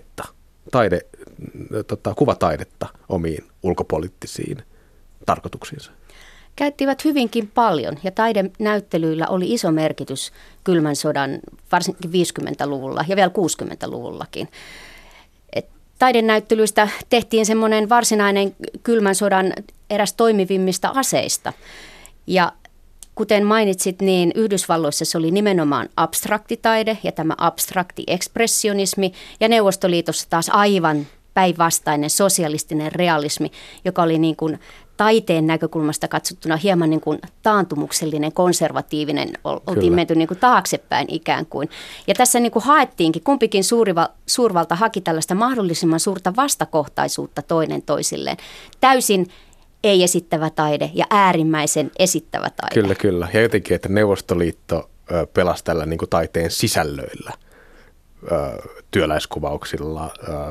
kuvataidetta omiin ulkopoliittisiin tarkoituksiinsa? Käyttivät hyvinkin paljon ja taidenäyttelyillä oli iso merkitys kylmän sodan, varsinkin 50-luvulla ja vielä 60-luvullakin. Taidenäyttelyistä tehtiin semmoinen varsinainen kylmän sodan eräs toimivimmista aseista. Ja kuten mainitsit, niin Yhdysvalloissa se oli nimenomaan abstraktitaide ja tämä abstrakti ekspressionismi ja Neuvostoliitossa taas aivan päinvastainen sosialistinen realismi, joka oli niin kuin taiteen näkökulmasta katsottuna hieman niin kuin taantumuksellinen, konservatiivinen, oltiin menty niin kuin taaksepäin ikään kuin. Ja tässä niin kuin haettiinkin, kumpikin suurvalta haki tällaista mahdollisimman suurta vastakohtaisuutta toinen toisilleen. Täysin ei-esittävä taide ja äärimmäisen esittävä taide. Kyllä. Ja jotenkin, että Neuvostoliitto pelasi tällä niin kuin taiteen sisällöillä, työläiskuvauksilla,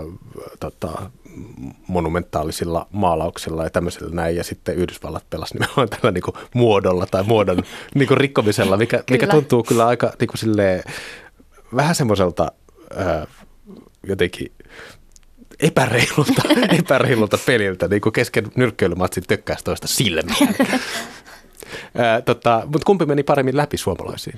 monumentaalisilla maalauksilla ja tämmöisellä näin, ja sitten Yhdysvallat pelasi nimenomaan tällä niin kuin muodolla tai muodon niin kuin rikkomisella, mikä tuntuu kyllä aika niin kuin silleen, vähän semmoiselta jotenkin epäreilulta peliltä, niin kuin kesken nyrkkeilymatsin tökkäisi toista silmää. Mutta kumpi meni paremmin läpi suomalaisiin?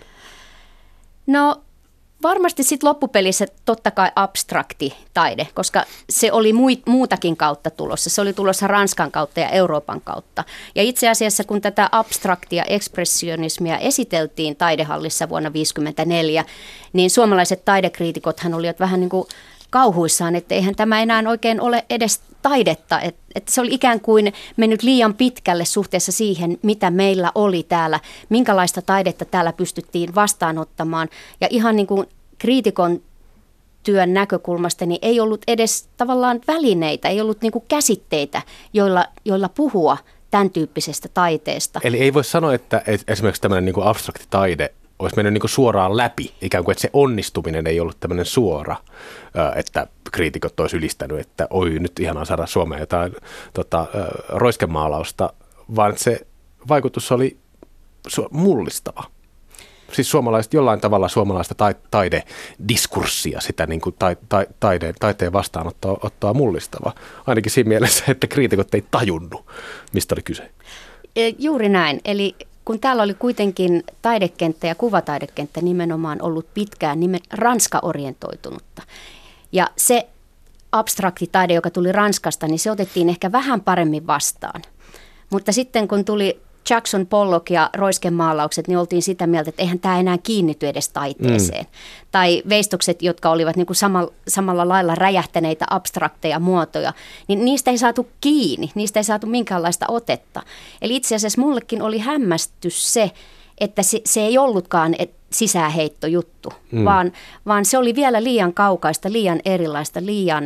No varmasti sitten loppupelissä totta kai abstrakti taide, koska se oli muutakin kautta tulossa. Se oli tulossa Ranskan kautta ja Euroopan kautta. Ja itse asiassa kun tätä abstraktia ekspressionismia esiteltiin taidehallissa vuonna 1954, niin suomalaiset taidekriitikothan olivat vähän niin kuin kauhuissaan, että eihän tämä enää oikein ole edes taidetta. Että se oli ikään kuin mennyt liian pitkälle suhteessa siihen, mitä meillä oli täällä, minkälaista taidetta täällä pystyttiin vastaanottamaan. Ja ihan niin kuin kriitikon työn näkökulmasta niin ei ollut edes tavallaan välineitä, ei ollut niin kuin käsitteitä, joilla puhua tämän tyyppisestä taiteesta. Eli ei voi sanoa, että esimerkiksi tämmöinen niin kuin abstrakti taide olisi mennyt niin kuin suoraan läpi, ikään kuin että se onnistuminen ei ollut tämmöinen suora, että kriitikot olisi ylistänyt, että oi nyt ihanaa saada Suomeen jotain roiskemaalausta, vaan se vaikutus oli mullistava. Siis jollain tavalla suomalaista taidediskurssia, sitä niin kuin taiteen vastaanottoa mullistava. Ainakin siinä mielessä, että kriitikot ei tajunnut, mistä oli kyse. Juuri näin. Eli kun täällä oli kuitenkin taidekenttä ja kuvataidekenttä nimenomaan ollut pitkään Ranska-orientoitunutta. Ja se abstrakti taide, joka tuli Ranskasta, niin se otettiin ehkä vähän paremmin vastaan. Mutta sitten kun tuli Jackson Pollock ja roiskemaalaukset, niin oltiin sitä mieltä, että eihän tämä enää kiinnity edes taiteeseen. Tai veistokset, jotka olivat niin kuin samalla lailla räjähtäneitä abstrakteja muotoja, niin niistä ei saatu kiinni, niistä ei saatu minkäänlaista otetta. Eli itse asiassa mullekin oli hämmästys se, että se ei ollutkaan sisäänheittojuttu, vaan se oli vielä liian kaukaista, liian erilaista,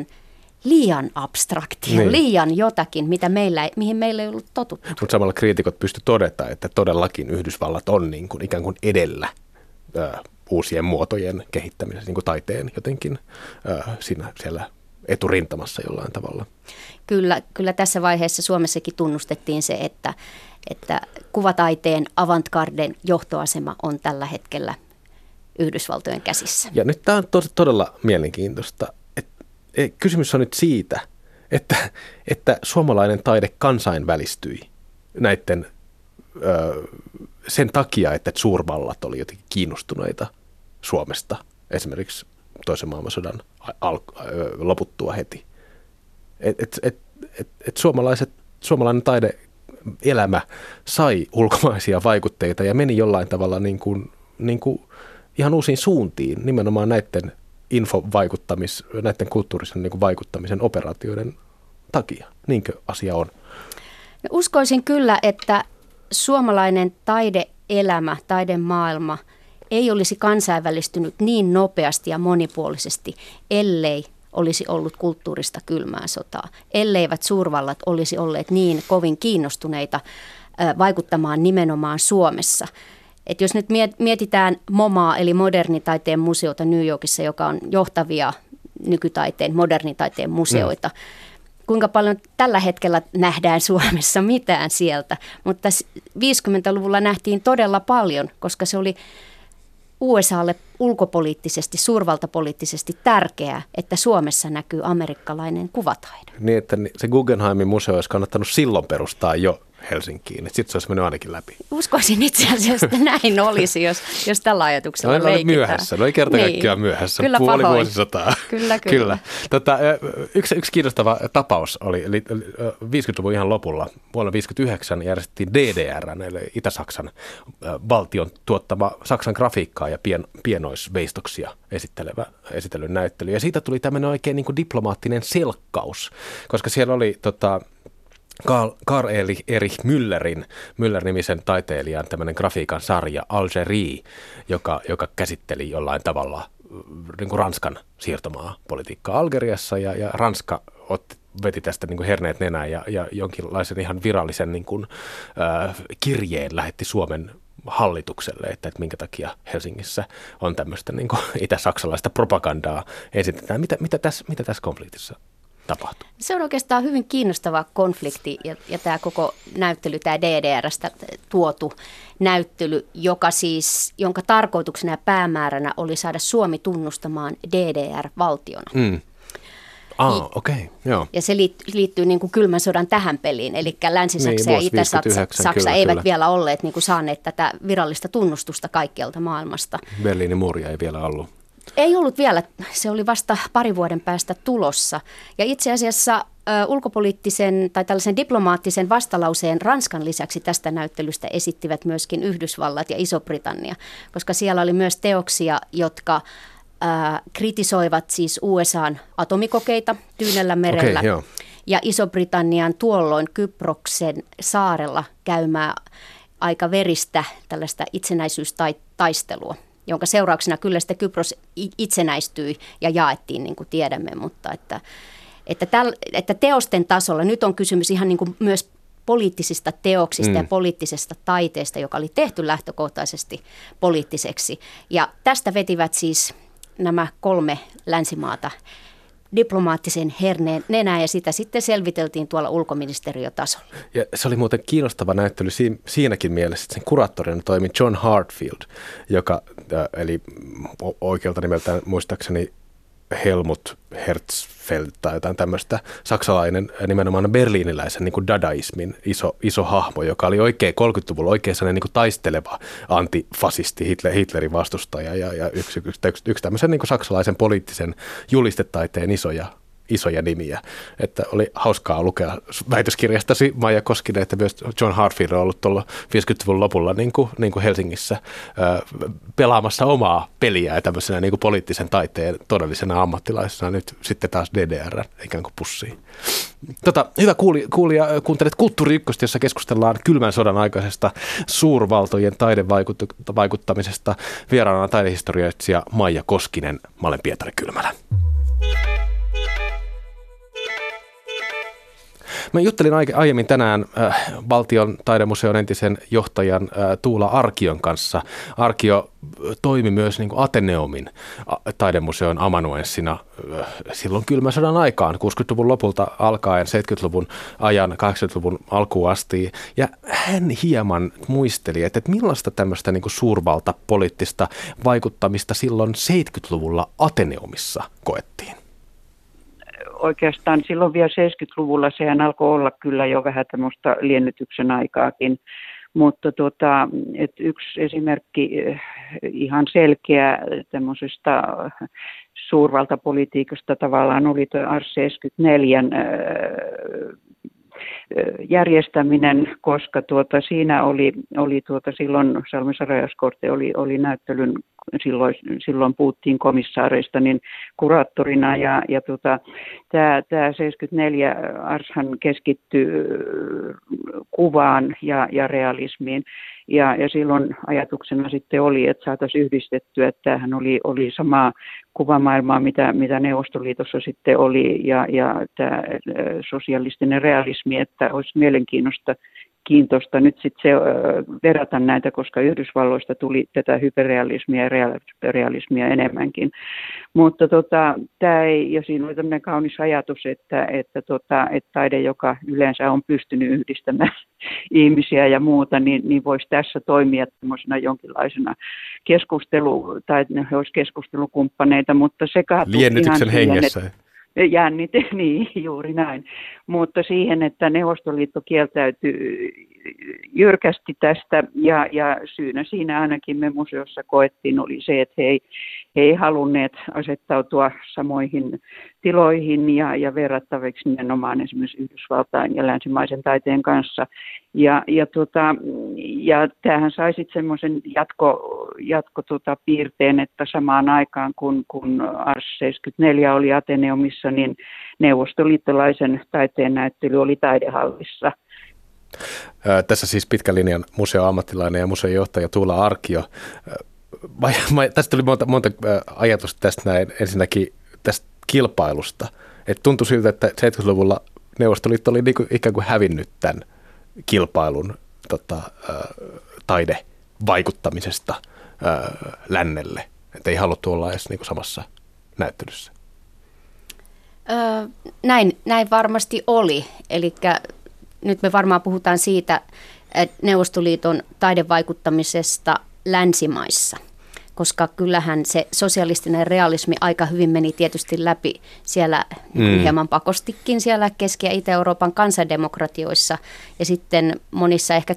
liian abstraktia, liian jotakin, mihin meillä ei ollut totuttu. Mutta samalla kriitikot pystyivät todeta, että todellakin Yhdysvallat on niin kuin ikään kuin edellä uusien muotojen kehittämisessä, niin kuin taiteen jotenkin siellä eturintamassa jollain tavalla. Kyllä tässä vaiheessa Suomessakin tunnustettiin se, että kuvataiteen avantgarden johtoasema on tällä hetkellä Yhdysvaltojen käsissä. Ja nyt tämä on todella mielenkiintoista. Kysymys on nyt siitä, että suomalainen taide kansainvälistyi näiden sen takia, että suurvallat oli jotenkin kiinnostuneita Suomesta esimerkiksi toisen maailmansodan loputtua heti. Suomalainen taideelämä sai ulkomaisia vaikutteita ja meni jollain tavalla niin kuin ihan uusiin suuntiin nimenomaan näiden näiden kulttuurisen niin kuin vaikuttamisen operaatioiden takia. Niinkö asia on? Uskoisin kyllä, että suomalainen taideelämä, taidemaailma ei olisi kansainvälistynyt niin nopeasti ja monipuolisesti, ellei olisi ollut kulttuurista kylmää sotaa, elleivät suurvallat olisi olleet niin kovin kiinnostuneita vaikuttamaan nimenomaan Suomessa. Et jos nyt mietitään MoMAa, eli modernitaiteen museota New Yorkissa, joka on johtavia nykytaiteen, modernitaiteen museoita, kuinka paljon tällä hetkellä nähdään Suomessa mitään sieltä, mutta 50-luvulla nähtiin todella paljon, koska se oli USAlle ulkopoliittisesti, suurvaltapoliittisesti tärkeää, että Suomessa näkyy amerikkalainen kuvataide. Niin, että se Guggenheimin museo olisi kannattanut silloin perustaa jo Helsinkiin, että sitten se olisi mennyt ainakin läpi. Uskoisin itse asiassa, että näin olisi, jos tällä ajatuksella leikitään. Oli myöhässä, oli kerta kaikkiaan myöhässä, kyllä puoli pahoin. Vuosisataa. Kyllä. Yksi kiinnostava tapaus oli, eli 50-luvun ihan lopulla, vuonna 1959 järjestettiin DDR, eli Itä-Saksan valtion tuottama Saksan grafiikkaa ja pienoisveistoksia esittelyn näyttely. Ja siitä tuli tämmöinen oikein niin kuin diplomaattinen selkkaus, koska siellä oli Karl Erich Müller-nimisen taiteilijan tämmöinen grafiikan sarja Algérie, joka käsitteli jollain tavalla niin kuin Ranskan siirtomaapolitiikkaa Algeriassa ja Ranska veti tästä niin kuin herneet nenään ja jonkinlaisen ihan virallisen niin kuin, kirjeen lähetti Suomen hallitukselle, että minkä takia Helsingissä on tämmöistä niin kuin itä-saksalaista propagandaa esitetään. Mitä tässä konfliktissa tapahtuu? Se on oikeastaan hyvin kiinnostava konflikti ja tämä koko näyttely, tämä DDR:stä tuotu näyttely, jonka tarkoituksena ja päämääränä oli saada Suomi tunnustamaan DDR-valtiona. Okei, joo. Ja se liittyy niin kuin kylmän sodan tähän peliin, eli Länsi-Saksa ja Itä-Saksa eivät vielä olleet niin kuin saaneet tätä virallista tunnustusta kaikkialta maailmasta. Berliinin muuria ei vielä ollut. Ei ollut vielä, se oli vasta pari vuoden päästä tulossa. Ja itse asiassa ulkopoliittisen tai tällaisen diplomaattisen vastalauseen Ranskan lisäksi tästä näyttelystä esittivät myöskin Yhdysvallat ja Iso-Britannia, koska siellä oli myös teoksia, jotka kritisoivat siis USAn atomikokeita Tyynellämerellä ja Iso-Britannian tuolloin Kyproksen saarella käymää aika veristä tällaista itsenäisyystaistelua, jonka seurauksena kyllä sitten Kypros itsenäistyi ja jaettiin, niin kuin tiedämme, mutta että teosten tasolla nyt on kysymys ihan niin kuin myös poliittisista teoksista ja poliittisesta taiteesta, joka oli tehty lähtökohtaisesti poliittiseksi. Ja tästä vetivät siis nämä 3 länsimaata diplomaattisen herneen nenään ja sitä sitten selviteltiin tuolla ulkoministeriötasolla. Ja se oli muuten kiinnostava näyttely siinäkin mielessä, että sen kuraattorina toimi John Hartfield, joka eli oikealta nimeltään muistaakseni Helmut Herzfeld tai jotain tämmöistä, saksalainen nimenomaan berliiniläisen niin kuin dadaismin iso hahmo, joka oli oikein 30-luvulla oikein sellainen niin kuin taisteleva antifasisti, Hitlerin vastustaja ja yksi tämmöisen niin kuin saksalaisen poliittisen julistetaiteen isoja nimiä. Että oli hauskaa lukea väitöskirjastasi, Maija Koskinen, että myös John Hartfield on ollut tuolla 50-luvun lopulla niin kuin Helsingissä pelaamassa omaa peliä tämmöisenä niin kuin poliittisen taiteen todellisena ammattilaisena. Nyt sitten taas DDR ikään kuin pussiin. Hyvä kuulija, kuuntelet Kulttuuri Ykköstä, jossa keskustellaan kylmän sodan aikaisesta suurvaltojen taidevaikuttamisesta. Vieraana taidehistorioitsija Maija Koskinen. Mä olen Pietari Kylmälä. Mä juttelin aiemmin tänään Valtion taidemuseon entisen johtajan Tuula Arkion kanssa. Arkio toimi myös niin kuin Ateneumin taidemuseon amanuenssina silloin kylmän sodan aikaan, 60-luvun lopulta alkaen, 70-luvun ajan, 80-luvun alkuun asti. Ja hän hieman muisteli, että millaista tämmöistä niin kuin suurvaltapoliittista vaikuttamista silloin 70-luvulla Ateneumissa koettiin. Oikeastaan silloin vielä 70-luvulla sehän alkoi olla kyllä jo vähän tämmöistä liennytyksen aikaakin, mutta yksi esimerkki ihan selkeä tämmöisestä suurvaltapolitiikasta tavallaan oli tuo Ars 74 järjestäminen, koska siinä oli silloin Salmisen Rajauskorte oli näyttelyn silloin puhuttiin komissaareista, niin kuraattorina tämä 74 Arshan keskittyy kuvaan ja realismiin. Ja silloin ajatuksena sitten oli, että saataisiin yhdistettyä, että tämähän oli samaa kuvamaailmaa, mitä Neuvostoliitossa sitten oli, ja tämä sosialistinen realismi, että olisi mielenkiintoista nyt sitten se verrata näitä, koska Yhdysvalloista tuli tätä hyperrealismia ja realismia enemmänkin. Mutta tämä ei, ja siinä oli tämmöinen kaunis ajatus, että taide, joka yleensä on pystynyt yhdistämään ihmisiä ja muuta, niin voisi tässä toimia tämmöisenä jonkinlaisena tai he olisi keskustelukumppaneita, mutta se kaatui liennytyksen hengessä. Jännite, niin juuri näin. Mutta siihen, että Neuvostoliitto kieltäytyi jyrkästi tästä ja syynä siinä ainakin me museossa koettiin oli se, että he ei halunneet asettautua samoihin tiloihin ja verrattaviksi nimenomaan esimerkiksi Yhdysvaltain ja länsimaisen taiteen kanssa. Ja tämähän sai sitten semmoisen piirteen, että samaan aikaan kun Ars 74 oli Ateneumissa, niin neuvostoliittolaisen taiteen näyttely oli Taidehallissa. Tässä siis pitkän linjan museoammattilainen ja museojohtaja Tuula Arkio. Tästä tuli monta ajatusta tästä näin. Ensinnäkin tästä kilpailusta. Et tuntui siltä, että 70-luvulla Neuvostoliitto oli ikään kuin hävinnyt tämän kilpailun taidevaikuttamisesta lännelle. Että ei haluttu olla edes samassa näyttelyssä. Näin varmasti oli. Elikkä nyt me varmaan puhutaan siitä Neuvostoliiton taidevaikuttamisesta länsimaissa, koska kyllähän se sosialistinen realismi aika hyvin meni tietysti läpi siellä hieman pakostikin siellä Keski- ja Itä-Euroopan kansandemokratioissa ja sitten monissa ehkä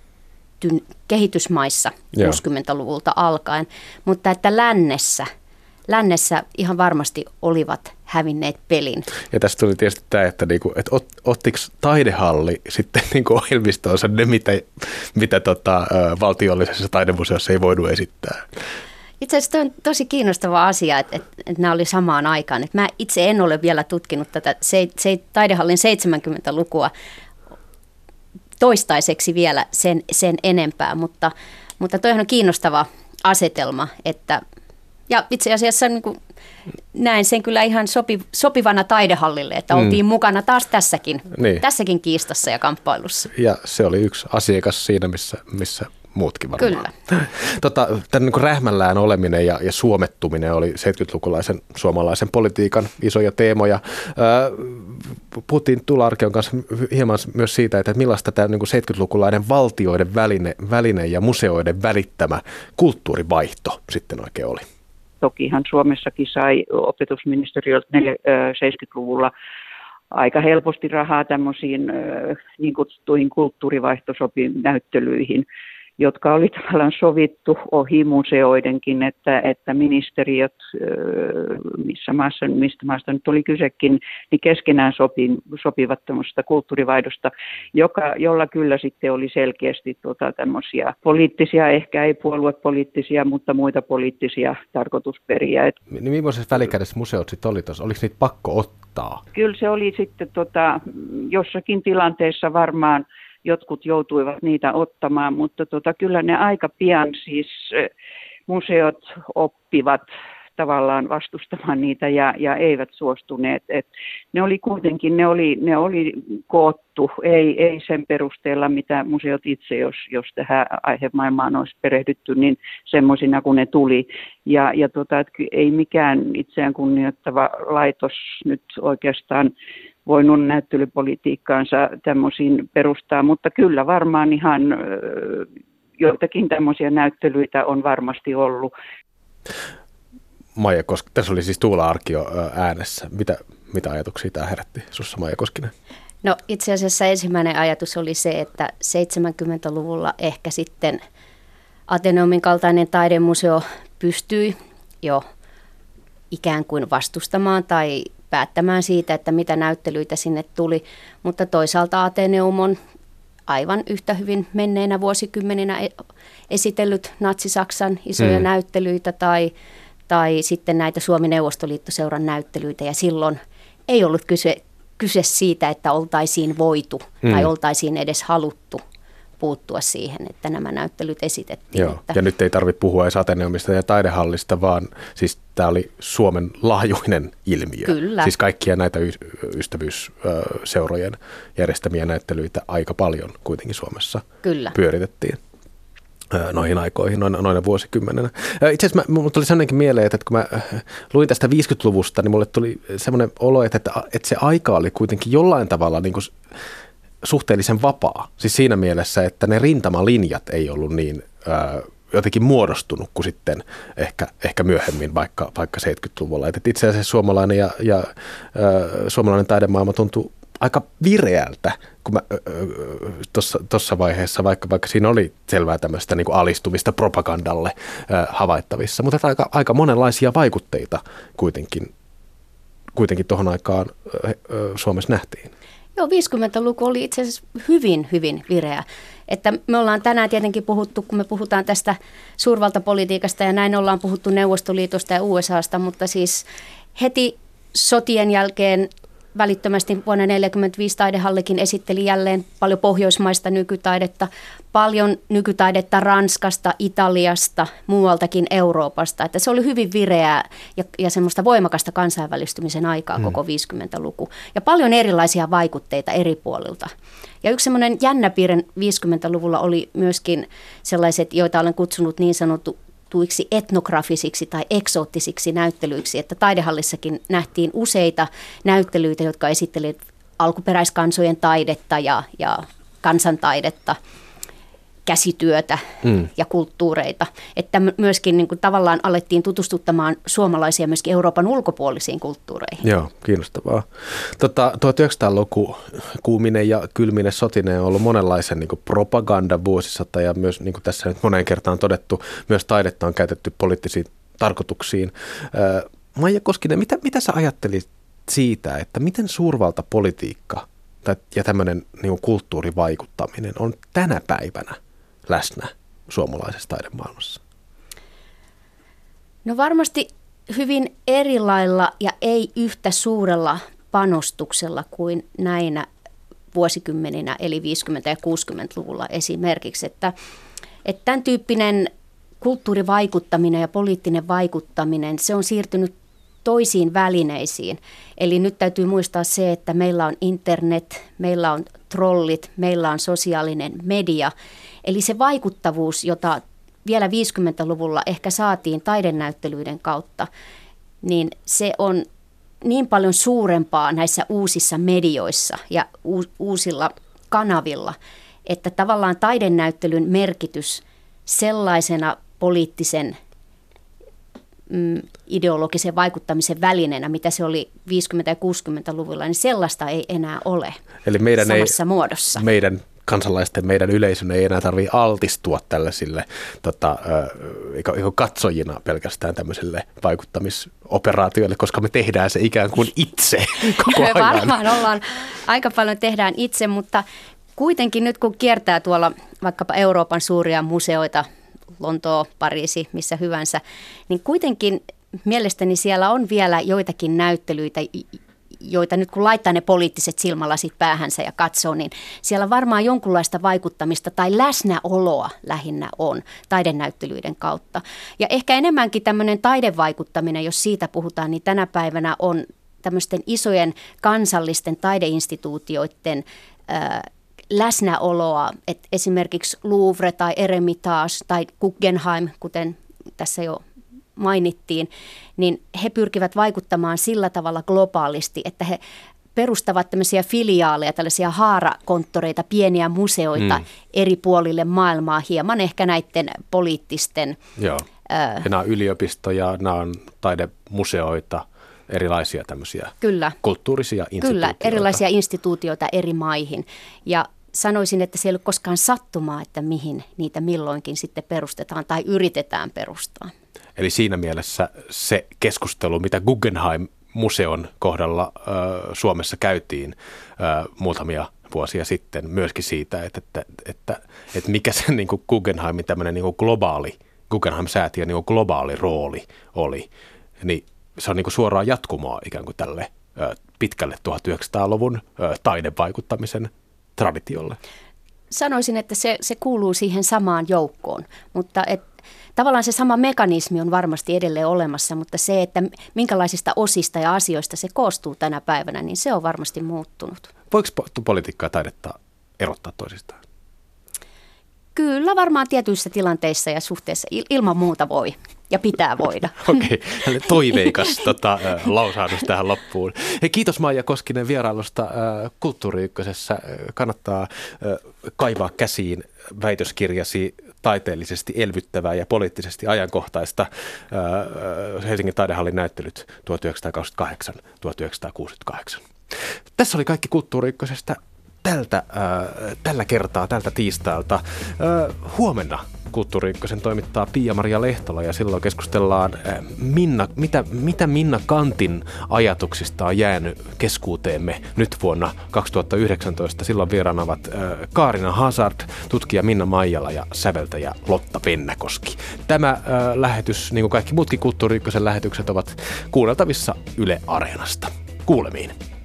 kehitysmaissa 60-luvulta alkaen, mutta että lännessä ihan varmasti olivat hävinneet pelin. Ja tässä tuli tietysti tämä, että ottiko taidehalli sitten ohjelmistoonsa ne, mitä valtiollisessa taidemuseossa ei voinut esittää? Itse asiassa on tosi kiinnostava asia, että nämä oli samaan aikaan. Että mä itse en ole vielä tutkinut tätä taidehallin 70-lukua toistaiseksi vielä sen enempää, mutta toihan on kiinnostava asetelma, että ja itse asiassa näen sen kyllä ihan sopivana taidehallille, että oltiin mukana taas tässäkin kiistassa ja kamppailussa. Ja se oli yksi asiakas siinä, missä muutkin varmaan. Kyllä. Tämän rähmällään oleminen ja suomettuminen oli 70-lukulaisen suomalaisen politiikan isoja teemoja. Puhuttiin Tuula Arkion kanssa hieman myös siitä, että millaista tämä 70-lukulainen valtioiden väline ja museoiden välittämä kulttuurivaihto sitten oikein oli. Tokihan Suomessakin sai opetusministeriöltä 70-luvulla aika helposti rahaa tämmöisiin niin kutsuttuihin kulttuurivaihtosopinäyttelyihin, jotka oli tavallaan sovittu ohi museoidenkin, että ministeriöt, mistä maasta nyt oli kysekin, niin keskenään sopivat tämmöistä kulttuurivaihdosta, jolla kyllä sitten oli selkeästi tämmöisiä poliittisia, ehkä ei puoluepoliittisia, mutta muita poliittisia tarkoitusperiä. Niin millaisessa välikädessä museot sitten oli tuossa? Oliko niitä pakko ottaa? Kyllä se oli sitten jossakin tilanteessa varmaan, jotkut joutuivat niitä ottamaan, mutta kyllä ne aika pian siis museot oppivat tavallaan vastustamaan niitä ja eivät suostuneet. Ne oli kuitenkin, ne oli koottu, ei sen perusteella, mitä museot itse, jos tähän aihemaailmaan olisi perehdytty, niin semmoisina kuin ne tuli. Että ei mikään itseään kunnioittava laitos nyt oikeastaan voinut näyttelypolitiikkaansa tämmöisiin perustaa, mutta kyllä varmaan ihan joitakin tämmöisiä näyttelyitä on varmasti ollut. Maija Koskinen, tässä oli siis Tuula Arkio äänessä. Mitä ajatuksia tämä herätti sinussa, Maija Koskinen? No itse asiassa ensimmäinen ajatus oli se, että 70-luvulla ehkä sitten Ateneumin kaltainen taidemuseo pystyi jo ikään kuin vastustamaan tai päättämään siitä, että mitä näyttelyitä sinne tuli, mutta toisaalta Ateneum on aivan yhtä hyvin menneinä vuosikymmeninä esitellyt Natsi-Saksan isoja näyttelyitä tai sitten näitä Suomi-Neuvostoliitto-seuran näyttelyitä, ja silloin ei ollut kyse siitä, että oltaisiin voitu tai oltaisiin edes haluttu puuttua siihen, että nämä näyttelyt esitettiin. Joo, ja nyt ei tarvitse puhua edes Ateneumista ja taidehallista, vaan siis tämä oli Suomen laajuinen ilmiö. Kyllä. Siis kaikkia näitä ystävyysseurojen järjestämiä näyttelyitä aika paljon kuitenkin Suomessa pyöritettiin noihin aikoihin, noina vuosikymmenenä. Itse asiassa mulle tuli sellainenkin mieleen, että kun mä luin tästä 50-luvusta, niin mulle tuli semmoinen olo, että se aika oli kuitenkin jollain tavalla niin kuin suhteellisen vapaa. Siis siinä mielessä, että ne rintamalinjat ei ollut niin jotenkin muodostunut kuin sitten ehkä myöhemmin vaikka 70-luvulla. Et itse asiassa suomalainen ja suomalainen taidemaailma tuntui aika vireältä, kun mä tuossa vaiheessa, vaikka siinä oli selvää tämmöistä niin kuin alistumista propagandalle havaittavissa, mutta aika monenlaisia vaikutteita kuitenkin tuohon aikaan Suomessa nähtiin. Joo, 50-luku oli itse asiassa hyvin, hyvin vireä. Että me ollaan tänään tietenkin puhuttu, kun me puhutaan tästä suurvaltapolitiikasta ja näin ollaan puhuttu Neuvostoliitosta ja USAsta, mutta siis heti sotien jälkeen välittömästi vuonna 1945 taidehallikin esitteli jälleen paljon pohjoismaista nykytaidetta, paljon nykytaidetta Ranskasta, Italiasta, muualtakin Euroopasta. Että se oli hyvin vireää ja semmoista voimakasta kansainvälistymisen aikaa koko 50-luku. Ja paljon erilaisia vaikutteita eri puolilta. Ja yksi semmoinen jännä piirre 50-luvulla oli myöskin sellaiset, joita olen kutsunut niin sanottuiksi etnografisiksi tai eksoottisiksi näyttelyiksi, että taidehallissakin nähtiin useita näyttelyitä, jotka esittelivät alkuperäiskansojen taidetta ja kansantaidetta, käsityötä ja kulttuureita. Että myöskin niin kuin tavallaan alettiin tutustuttamaan suomalaisia myöskin Euroopan ulkopuolisiin kulttuureihin. Joo, kiinnostavaa. 1900-luku kuuminen ja kylminen sotinen on ollut monenlaisen niin kuin propagandan vuosisata ja myös niin kuin tässä nyt moneen kertaan todettu, myös taidetta on käytetty poliittisiin tarkoituksiin. Maija Koskinen, mitä sä ajattelit siitä, että miten suurvaltapolitiikka ja tämmöinen niin kuin kulttuurivaikuttaminen on tänä päivänä läsnä suomalaisessa taidemaailmassa? No varmasti hyvin eri lailla ja ei yhtä suurella panostuksella kuin näinä vuosikymmeninä, eli 50- ja 60-luvulla esimerkiksi. Että tämän tyyppinen kulttuurivaikuttaminen ja poliittinen vaikuttaminen, se on siirtynyt toisiin välineisiin. Eli nyt täytyy muistaa se, että meillä on internet, meillä on trollit, meillä on sosiaalinen media. Eli se vaikuttavuus, jota vielä 50-luvulla ehkä saatiin taidenäyttelyiden kautta, niin se on niin paljon suurempaa näissä uusissa medioissa ja uusilla kanavilla, että tavallaan taidenäyttelyn merkitys sellaisena poliittisen ideologisen vaikuttamisen välineenä, mitä se oli 50- ja 60-luvulla, niin sellaista ei enää ole. Eli samassa muodossa. Meidän kansalaisten, meidän yleisön ei enää tarvitse altistua tällaisille katsojina pelkästään tämmöiselle vaikuttamisoperaatioille, koska me tehdään se ikään kuin itse koko ajan. Varmaan aika paljon tehdään itse, mutta kuitenkin nyt kun kiertää tuolla vaikkapa Euroopan suuria museoita, Lontoo, Pariisi, missä hyvänsä, niin kuitenkin mielestäni siellä on vielä joitakin näyttelyitä, joita nyt kun laittaa ne poliittiset silmälasit päähänsä ja katsoo, niin siellä varmaan jonkunlaista vaikuttamista tai läsnäoloa lähinnä on taidenäyttelyiden kautta. Ja ehkä enemmänkin tämmöinen taidevaikuttaminen, jos siitä puhutaan, niin tänä päivänä on tämmöisten isojen kansallisten taideinstituutioiden läsnäoloa, että esimerkiksi Louvre tai Eremitage tai Guggenheim, kuten tässä jo mainittiin, niin he pyrkivät vaikuttamaan sillä tavalla globaalisti, että he perustavat tämmöisiä filiaaleja, tällaisia haarakonttoreita, pieniä museoita eri puolille maailmaa, hieman ehkä näiden poliittisten. Joo, ja nämä on yliopistoja, nämä on taidemuseoita, erilaisia tämmöisiä kulttuurisia instituutioita. Kyllä, erilaisia instituutioita eri maihin. Ja sanoisin, että se ei ole koskaan sattumaa, että mihin niitä milloinkin sitten perustetaan tai yritetään perustaa. Eli siinä mielessä se keskustelu, mitä Guggenheim-museon kohdalla Suomessa käytiin muutamia vuosia sitten myöskin siitä, että mikä se niin kuin Guggenheimin tämmöinen niin kuin Guggenheim-säätiön niin kuin globaali rooli oli, niin se on niin kuin suoraan jatkumoa ikään kuin tälle pitkälle 1900-luvun taidevaikuttamisen traditiolle. Sanoisin, että se kuuluu siihen samaan joukkoon, mutta tavallaan se sama mekanismi on varmasti edelleen olemassa, mutta se, että minkälaisista osista ja asioista se koostuu tänä päivänä, niin se on varmasti muuttunut. Voiko politiikkaa ja taidetta erottaa toisistaan? Kyllä, varmaan tietyissä tilanteissa ja suhteissa ilman muuta voi ja pitää voida. Okei, toiveikas lausahdus tähän loppuun. Hei, kiitos Maija Koskinen vierailusta Kulttuuri Ykkösessä. Kannattaa kaivaa käsiin väitöskirjasi taiteellisesti elvyttävää ja poliittisesti ajankohtaista Helsingin taidehallin näyttelyt 1928-1968. Tässä oli kaikki Kulttuuri Ykkösestä tällä kertaa, tältä tiistailta. Huomenna Kulttuuri Ykkösen toimittaa Pia-Maria Lehtola ja silloin keskustellaan, mitä Minna Kantin ajatuksista on jäänyt keskuuteemme nyt vuonna 2019. Silloin vieraana ovat Kaarina Hazard, tutkija Minna Maijala ja säveltäjä Lotta Pennäkoski. Tämä lähetys, niin kuin kaikki muutkin Kulttuuri Ykkösen lähetykset, ovat kuunneltavissa Yle Areenasta. Kuulemiin.